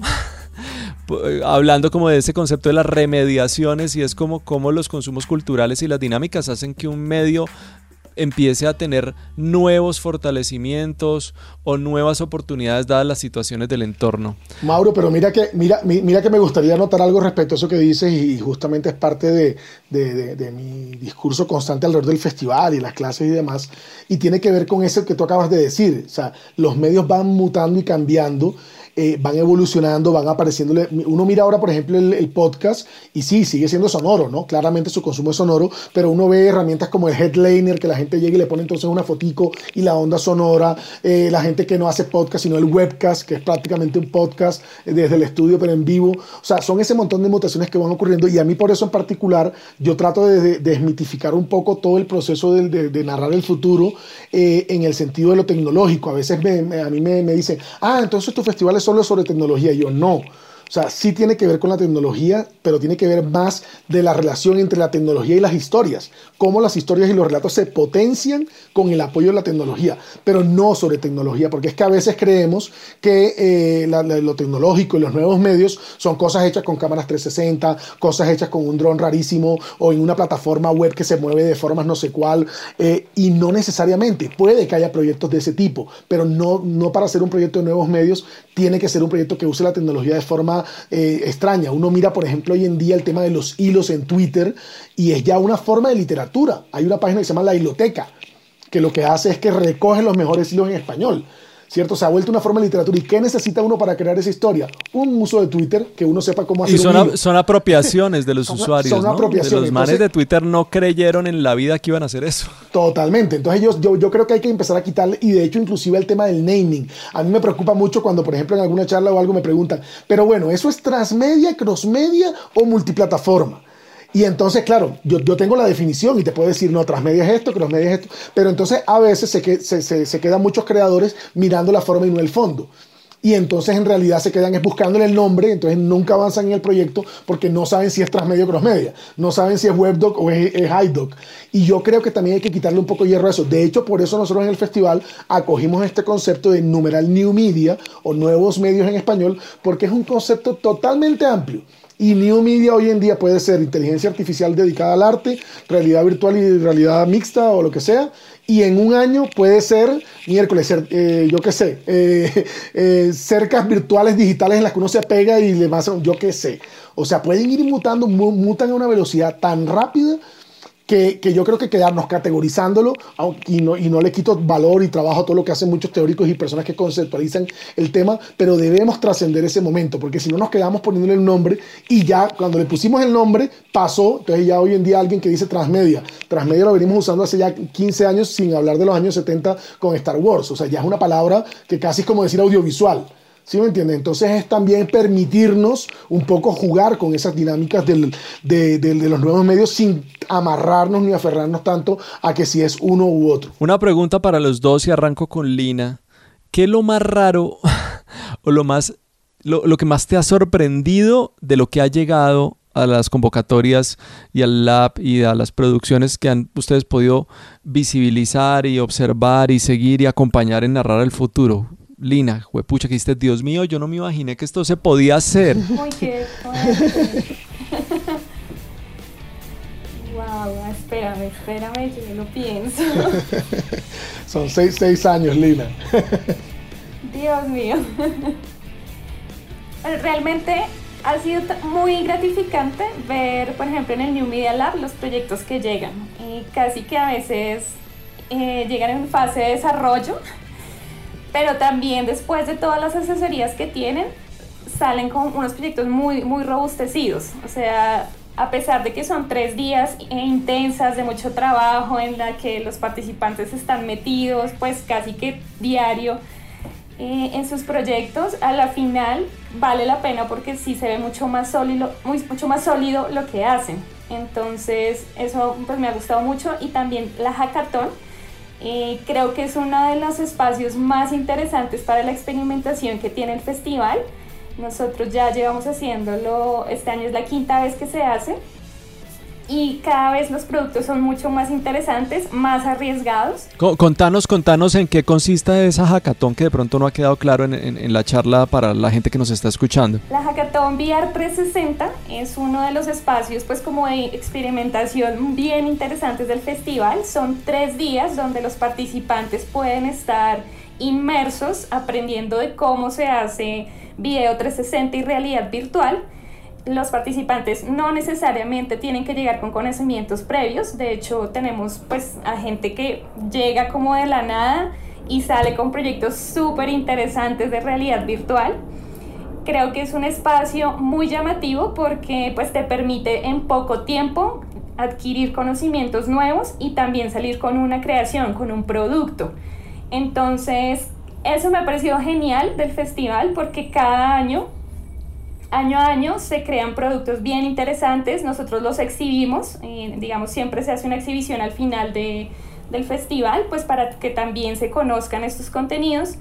hablando como de ese concepto de las remediaciones y es como cómo los consumos culturales y las dinámicas hacen que un medio empiece a tener nuevos fortalecimientos o nuevas oportunidades dadas las situaciones del entorno. Mauro, pero mira que, mira, mira que me gustaría anotar algo respecto a eso que dices y justamente es parte de, de, de, de mi discurso constante alrededor del festival y las clases y demás, y tiene que ver con eso que tú acabas de decir. O sea, los medios van mutando y cambiando. Eh, van evolucionando, van apareciendo. Uno mira ahora, por ejemplo, el, el podcast y sí, sigue siendo sonoro, ¿no? Claramente su consumo es sonoro, pero uno ve herramientas como el headliner, que la gente llega y le pone entonces una fotico y la onda sonora. Eh, la gente que no hace podcast, sino el webcast, que es prácticamente un podcast eh, desde el estudio, pero en vivo. O sea, son ese montón de mutaciones que van ocurriendo y a mí por eso en particular yo trato de, de, de desmitificar un poco todo el proceso de, de, de narrar el futuro eh, en el sentido de lo tecnológico. A veces me, me, a mí me, me dicen, ah, entonces tu festival es solo sobre tecnología. Yo no. O sea, sí tiene que ver con la tecnología, pero tiene que ver más de la relación entre la tecnología y las historias. Cómo las historias y los relatos se potencian con el apoyo de la tecnología, pero no sobre tecnología, porque es que a veces creemos que eh, la, la, lo tecnológico y los nuevos medios son cosas hechas con cámaras trescientos sesenta, cosas hechas con un dron rarísimo o en una plataforma web que se mueve de formas no sé cuál, eh, y no necesariamente. Puede que haya proyectos de ese tipo, pero no, no para hacer un proyecto de nuevos medios tiene que ser un proyecto que use la tecnología de forma Eh, extraña. Uno mira, por ejemplo, hoy en día el tema de los hilos en Twitter y es ya una forma de literatura. Hay una página que se llama La Hiloteca, que lo que hace es que recoge los mejores hilos en español, ¿cierto? Se ha vuelto una forma de literatura. ¿Y qué necesita uno para crear esa historia? Un uso de Twitter, que uno sepa cómo hacer y son, un hilo. A, son apropiaciones de los son, usuarios, son ¿no? apropiaciones. De los manes Entonces, de Twitter no creyeron en la vida que iban a hacer eso. Totalmente. Entonces yo, yo, yo creo que hay que empezar a quitarle, y de hecho inclusive el tema del naming. A mí me preocupa mucho cuando, por ejemplo, en alguna charla o algo me preguntan, pero bueno, ¿eso es transmedia, crossmedia o multiplataforma? Y entonces, claro, yo, yo tengo la definición y te puedo decir, no, transmedia es esto, crossmedia es esto. Pero entonces a veces se, que, se, se, se quedan muchos creadores mirando la forma y no el fondo. Y entonces en realidad se quedan buscándole el nombre, entonces nunca avanzan en el proyecto porque no saben si es transmedia o crossmedia, no saben si es webdoc o es, es highdoc. Y yo creo que también hay que quitarle un poco de hierro a eso. De hecho, por eso nosotros en el festival acogimos este concepto de numeral New Media o nuevos medios en español, porque es un concepto totalmente amplio. Y New Media hoy en día puede ser inteligencia artificial dedicada al arte, realidad virtual y realidad mixta o lo que sea. Y en un año puede ser, miércoles, ser, eh, yo qué sé, eh, eh, cercas virtuales digitales en las que uno se apega y le pasa, yo qué sé. O sea, pueden ir mutando, mutan a una velocidad tan rápida que, que yo creo que quedarnos categorizándolo, aunque, y, no, y no le quito valor y trabajo a todo lo que hacen muchos teóricos y personas que conceptualizan el tema, pero debemos trascender ese momento, porque si no nos quedamos poniéndole el nombre y ya cuando le pusimos el nombre pasó, entonces ya hoy en día alguien que dice transmedia, transmedia lo venimos usando hace ya quince años sin hablar de los años setenta con Star Wars, o sea, ya es una palabra que casi es como decir audiovisual. ¿Sí me entiendes? Entonces es también permitirnos un poco jugar con esas dinámicas del, de, de, de los nuevos medios sin amarrarnos ni aferrarnos tanto a que si es uno u otro. Una pregunta para los dos y arranco con Lina. ¿Qué es lo más raro o lo, más, lo, lo que más te ha sorprendido de lo que ha llegado a las convocatorias y al lab y a las producciones que han ustedes podido visibilizar y observar y seguir y acompañar en Narrar el Futuro? Lina, juepucha, que dijiste, Dios mío, yo no me imaginé que esto se podía hacer. Uy, qué fuerte. Wow, espérame, espérame, yo lo pienso. Son seis, seis años, Lina. Dios mío. Realmente ha sido muy gratificante ver, por ejemplo, en el New Media Lab los proyectos que llegan. Y casi que a veces eh, llegan en fase de desarrollo, pero también después de todas las asesorías que tienen, salen con unos proyectos muy, muy robustecidos. O sea, a pesar de que son tres días intensas de mucho trabajo en la que los participantes están metidos, pues casi que diario eh, en sus proyectos, a la final vale la pena porque sí se ve mucho más sólido, muy, mucho más sólido lo que hacen. Entonces, eso pues me ha gustado mucho. Y también la hackathon. Eh, creo que es uno de los espacios más interesantes para la experimentación que tiene el festival. Nosotros ya llevamos haciéndolo, este año es la quinta vez que se hace y cada vez los productos son mucho más interesantes, más arriesgados. Contanos, contanos en qué consiste esa hackathon que de pronto no ha quedado claro en, en, en la charla para la gente que nos está escuchando. La hackathon V R trescientos sesenta es uno de los espacios pues como de experimentación bien interesantes del festival. Son tres días donde los participantes pueden estar inmersos aprendiendo de cómo se hace video trescientos sesenta y realidad virtual. Los participantes no necesariamente tienen que llegar con conocimientos previos. De hecho, tenemos pues a gente que llega como de la nada y sale con proyectos súper interesantes de realidad virtual. Creo que es un espacio muy llamativo porque pues te permite en poco tiempo adquirir conocimientos nuevos y también salir con una creación, con un producto. Entonces, eso me ha parecido genial del festival porque cada año Año a año se crean productos bien interesantes, nosotros los exhibimos, eh, digamos siempre se hace una exhibición al final de, del festival, pues para que también se conozcan estos contenidos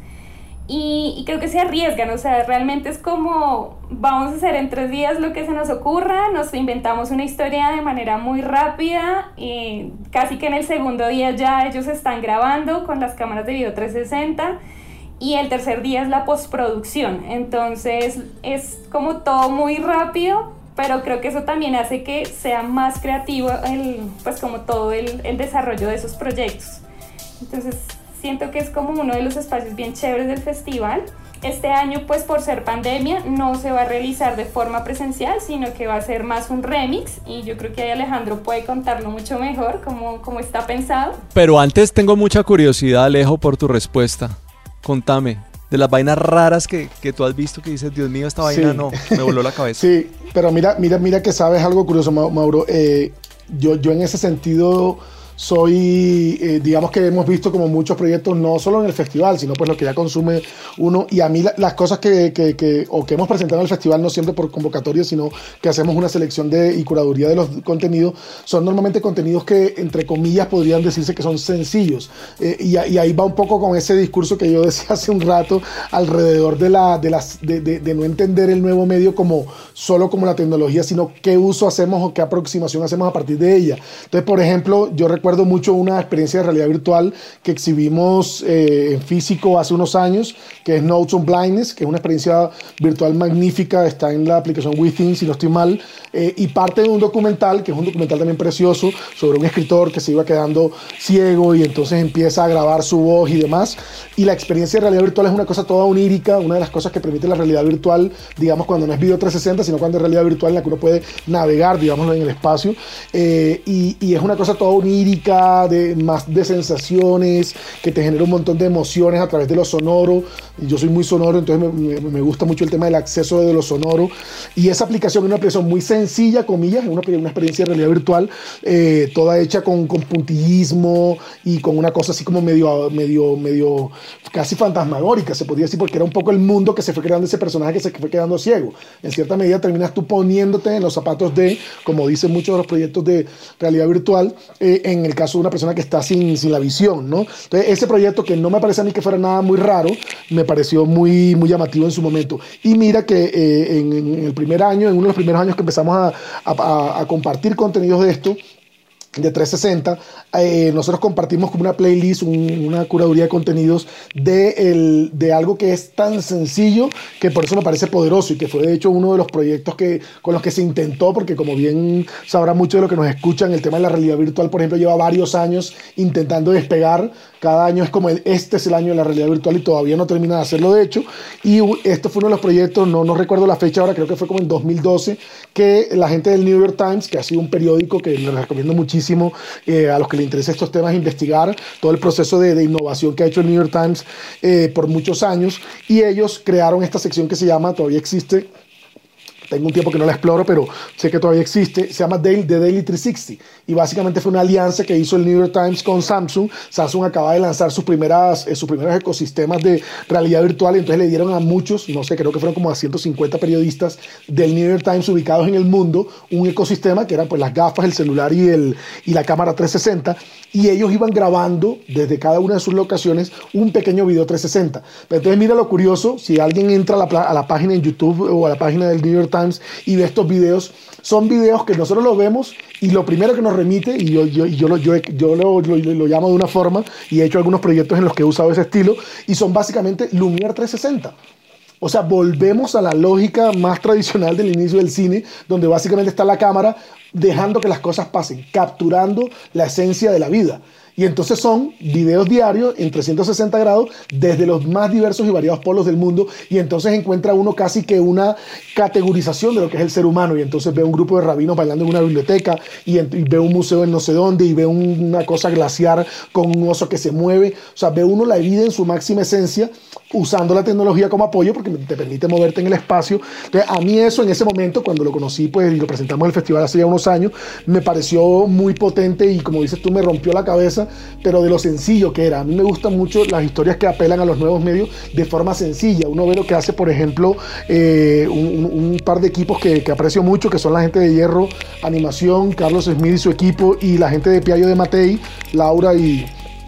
y, y creo que se arriesgan, o sea, realmente es como vamos a hacer en tres días lo que se nos ocurra, nos inventamos una historia de manera muy rápida, eh, casi que en el segundo día ya ellos están grabando con las cámaras de video trescientos sesenta. Y el tercer día es la postproducción, entonces es como todo muy rápido, pero creo que eso también hace que sea más creativo el, pues como todo el, el desarrollo de esos proyectos. Entonces siento que es como uno de los espacios bien chéveres del festival. Este año pues por ser pandemia no se va a realizar de forma presencial, sino que va a ser más un remix y yo creo que ahí Alejandro puede contarlo mucho mejor cómo, cómo está pensado. Pero antes tengo mucha curiosidad, Alejo, por tu respuesta. Contame, de las vainas raras que, que tú has visto que dices, Dios mío, esta vaina sí. No, me voló la cabeza. Sí, pero mira, mira, mira que sabes algo curioso, Mauro. Eh, yo, yo en ese sentido soy, eh, digamos que hemos visto como muchos proyectos, no solo en el festival, sino pues lo que ya consume uno. Y a mí la, las cosas que, que, que, o que hemos presentado en el festival, no siempre por convocatoria, sino que hacemos una selección de, y curaduría de los contenidos, son normalmente contenidos que, entre comillas, podrían decirse que son sencillos. Eh, y, y ahí va un poco con ese discurso que yo decía hace un rato alrededor de, la, de, las, de, de, de no entender el nuevo medio como solo como la tecnología, sino qué uso hacemos o qué aproximación hacemos a partir de ella. Entonces, por ejemplo, yo recuerdo recuerdo mucho una experiencia de realidad virtual que exhibimos eh, en físico hace unos años, que es Notes on Blindness, que es una experiencia virtual magnífica, está en la aplicación Within, si no estoy mal, eh, y parte de un documental, que es un documental también precioso, sobre un escritor que se iba quedando ciego y entonces empieza a grabar su voz y demás. Y la experiencia de realidad virtual es una cosa toda onírica, una de las cosas que permite la realidad virtual, digamos, cuando no es video trescientos sesenta, sino cuando es realidad virtual en la que uno puede navegar, digámoslo, en el espacio. Eh, y, y es una cosa toda onírica, de, más de sensaciones, que te genera un montón de emociones a través de lo sonoro. Yo soy muy sonoro, entonces me, me, me gusta mucho el tema del acceso de lo sonoro. Y esa aplicación es una aplicación muy sencilla, comillas, es una, una experiencia de realidad virtual, eh, toda hecha con, con puntillismo y con una cosa así como medio, medio, medio casi fantasmagórica, se podría decir, porque era un poco el mundo que se fue creando ese personaje que se fue quedando ciego. En cierta medida terminas tú poniéndote en los zapatos de, como dicen muchos de los proyectos de realidad virtual, eh, en el caso de una persona que está sin, sin la visión, ¿no? Entonces ese proyecto, que no me parece a mí que fuera nada muy raro, me pareció muy, muy llamativo en su momento. Y mira que eh, en, en el primer año, en uno de los primeros años que empezamos a, a, a compartir contenidos de esto, de trescientos sesenta, eh, nosotros compartimos como una playlist, un, una curaduría de contenidos de, el, de algo que es tan sencillo que por eso me parece poderoso, y que fue de hecho uno de los proyectos que, con los que se intentó, porque como bien sabrá mucho de lo que nos escuchan, el tema de la realidad virtual, por ejemplo, lleva varios años intentando despegar. Cada año es como el, este es el año de la realidad virtual y todavía no termina de hacerlo, de hecho. Y esto fue uno de los proyectos, no, no recuerdo la fecha ahora, creo que fue como en dos mil doce, que la gente del New York Times, que ha sido un periódico que les recomiendo muchísimo eh, a los que les interesa estos temas, investigar todo el proceso de, de innovación que ha hecho el New York Times eh, por muchos años, y ellos crearon esta sección que se llama, todavía existe, tengo un tiempo que no la exploro, pero sé que todavía existe, se llama Daily, The Daily trescientos sesenta, y básicamente fue una alianza que hizo el New York Times con Samsung. Samsung acaba de lanzar sus, primeras, eh, sus primeros ecosistemas de realidad virtual, y entonces le dieron a muchos, no sé, creo que fueron como a ciento cincuenta periodistas del New York Times ubicados en el mundo, un ecosistema que eran pues las gafas, el celular y, el, y la cámara trescientos sesenta, y ellos iban grabando desde cada una de sus locaciones un pequeño video trescientos sesenta. Pero entonces mira lo curioso, si alguien entra a la, a la página en YouTube o a la página del New York Times y ve estos videos, son videos que nosotros los vemos y lo primero que nos remite, y yo, yo, yo, lo, yo, yo lo, lo, lo llamo de una forma, y he hecho algunos proyectos en los que he usado ese estilo, y son básicamente Lumière trescientos sesenta. O sea, volvemos a la lógica más tradicional del inicio del cine, donde básicamente está la cámara dejando que las cosas pasen, capturando la esencia de la vida. Y entonces son videos diarios en trescientos sesenta grados desde los más diversos y variados polos del mundo, y entonces encuentra uno casi que una categorización de lo que es el ser humano, y entonces ve un grupo de rabinos bailando en una biblioteca, y, en, y ve un museo en no sé dónde, y ve un, una cosa glaciar con un oso que se mueve. O sea, ve uno la vida en su máxima esencia, usando la tecnología como apoyo, porque te permite moverte en el espacio. Entonces, a mí eso en ese momento, cuando lo conocí pues, y lo presentamos en el festival hace ya unos años, me pareció muy potente, y como dices tú, me rompió la cabeza, pero de lo sencillo que era. A mí me gustan mucho las historias que apelan a los nuevos medios de forma sencilla. Uno ve lo que hace, por ejemplo, eh, un, un par de equipos que, que aprecio mucho, que son la gente de Hierro Animación, Carlos Smith y su equipo, y la gente de Piaggio de Mattei, Laura y...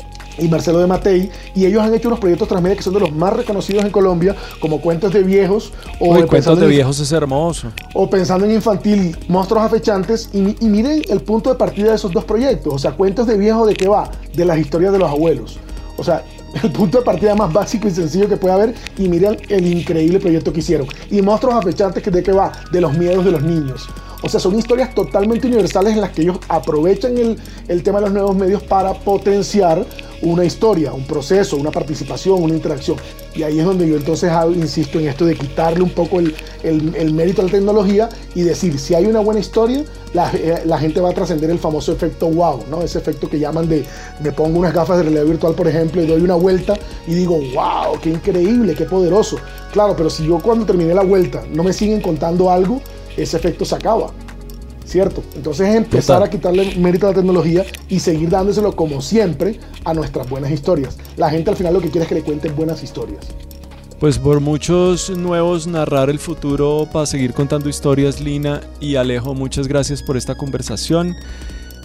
y Marcelo de Mattei, y ellos han hecho unos proyectos transmedia que son de los más reconocidos en Colombia, como Cuentos de Viejos, o Uy, Cuentos de Viejos es hermoso, o Pensando en Infantil, Monstruos Acechantes, y, y miren el punto de partida de esos dos proyectos. O sea, Cuentos de Viejos, ¿de qué va? De las historias de los abuelos. O sea, el punto de partida más básico y sencillo que puede haber, y miren el increíble proyecto que hicieron. Y Monstruos Acechantes, ¿de qué va? De los miedos de los niños. O sea, son historias totalmente universales en las que ellos aprovechan el, el tema de los nuevos medios para potenciar una historia, un proceso, una participación, una interacción. Y ahí es donde yo entonces hago, insisto en esto de quitarle un poco el, el, el mérito a la tecnología y decir, si hay una buena historia, la, la gente va a trascender el famoso efecto wow, ¿no? Ese efecto que llaman de, me pongo unas gafas de realidad virtual, por ejemplo, y doy una vuelta y digo, wow, qué increíble, qué poderoso. Claro, pero si yo cuando terminé la vuelta no me siguen contando algo, ese efecto se acaba, ¿cierto? Entonces es empezar Total. a quitarle mérito a la tecnología y seguir dándoselo, como siempre, a nuestras buenas historias. La gente al final lo que quiere es que le cuenten buenas historias. Pues por muchos nuevos narrar el futuro para seguir contando historias, Lina y Alejo, muchas gracias por esta conversación.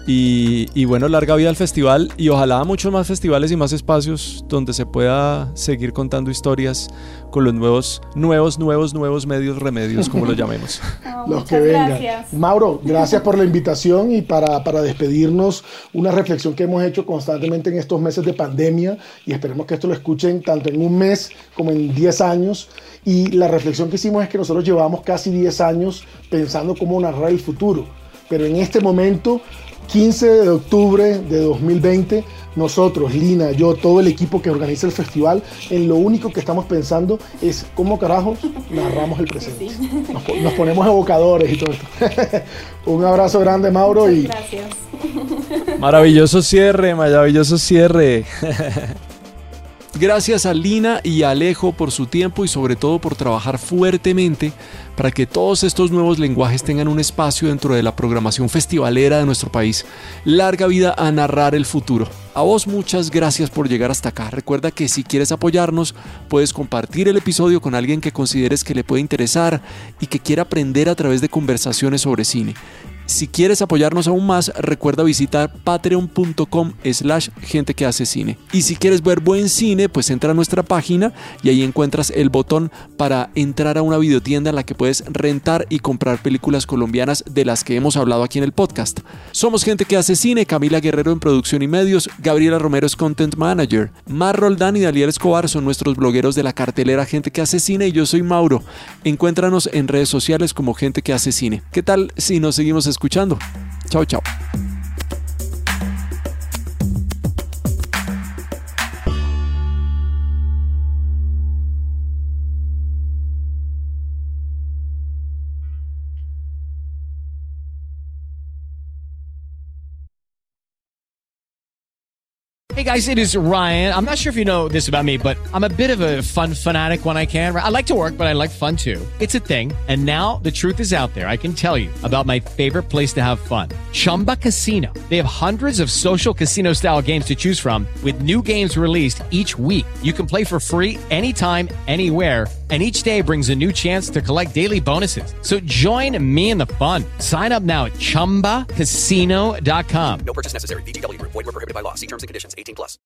Y, y bueno, larga vida al festival y ojalá muchos más festivales y más espacios donde se pueda seguir contando historias con los nuevos, nuevos, nuevos, nuevos medios remedios, como los llamemos. Oh, los que vengan. Gracias. Mauro, gracias por la invitación y para, para despedirnos, una reflexión que hemos hecho constantemente en estos meses de pandemia y esperemos que esto lo escuchen tanto en un mes como en diez años. Y la reflexión que hicimos es que nosotros llevamos casi diez años pensando cómo narrar el futuro, pero en este momento, quince de octubre de dos mil veinte, nosotros, Lina, yo, todo el equipo que organiza el festival, en lo único que estamos pensando es cómo carajos narramos el presente. Nos, nos ponemos evocadores y todo esto. Un abrazo grande, Mauro. Muchas y gracias. Maravilloso cierre, maravilloso cierre. Gracias a Lina y a Alejo por su tiempo y sobre todo por trabajar fuertemente para que todos estos nuevos lenguajes tengan un espacio dentro de la programación festivalera de nuestro país. Larga vida a narrar el futuro. A vos muchas gracias por llegar hasta acá. Recuerda que si quieres apoyarnos, puedes compartir el episodio con alguien que consideres que le puede interesar y que quiera aprender a través de conversaciones sobre cine. Si quieres apoyarnos aún más, recuerda visitar patreon.com slash gente que hace cine. Y si quieres ver buen cine, pues entra a nuestra página y ahí encuentras el botón para entrar a una videotienda en la que puedes rentar y comprar películas colombianas de las que hemos hablado aquí en el podcast. Somos Gente que hace cine, Camila Guerrero en producción y medios, Gabriela Romero es Content Manager, Mar Roldán y Daniel Escobar son nuestros blogueros de la cartelera Gente que hace cine y yo soy Mauro. Encuéntranos en redes sociales como Gente que hace cine. ¿Qué tal si nos seguimos escuchando? Chao, chao. Hey guys, it is Ryan. I'm not sure if you know this about me, but I'm a bit of a fun fanatic when I can. I like to work, but I like fun too. It's a thing. And now the truth is out there. I can tell you about my favorite place to have fun. Chumba Casino. They have hundreds of social casino style games to choose from with new games released each week. You can play for free anytime, anywhere. And each day brings a new chance to collect daily bonuses. So join me in the fun. Sign up now at chumba casino dot com. No purchase necessary. V G W Group. Void where prohibited by law. See terms and conditions. eighteen plus.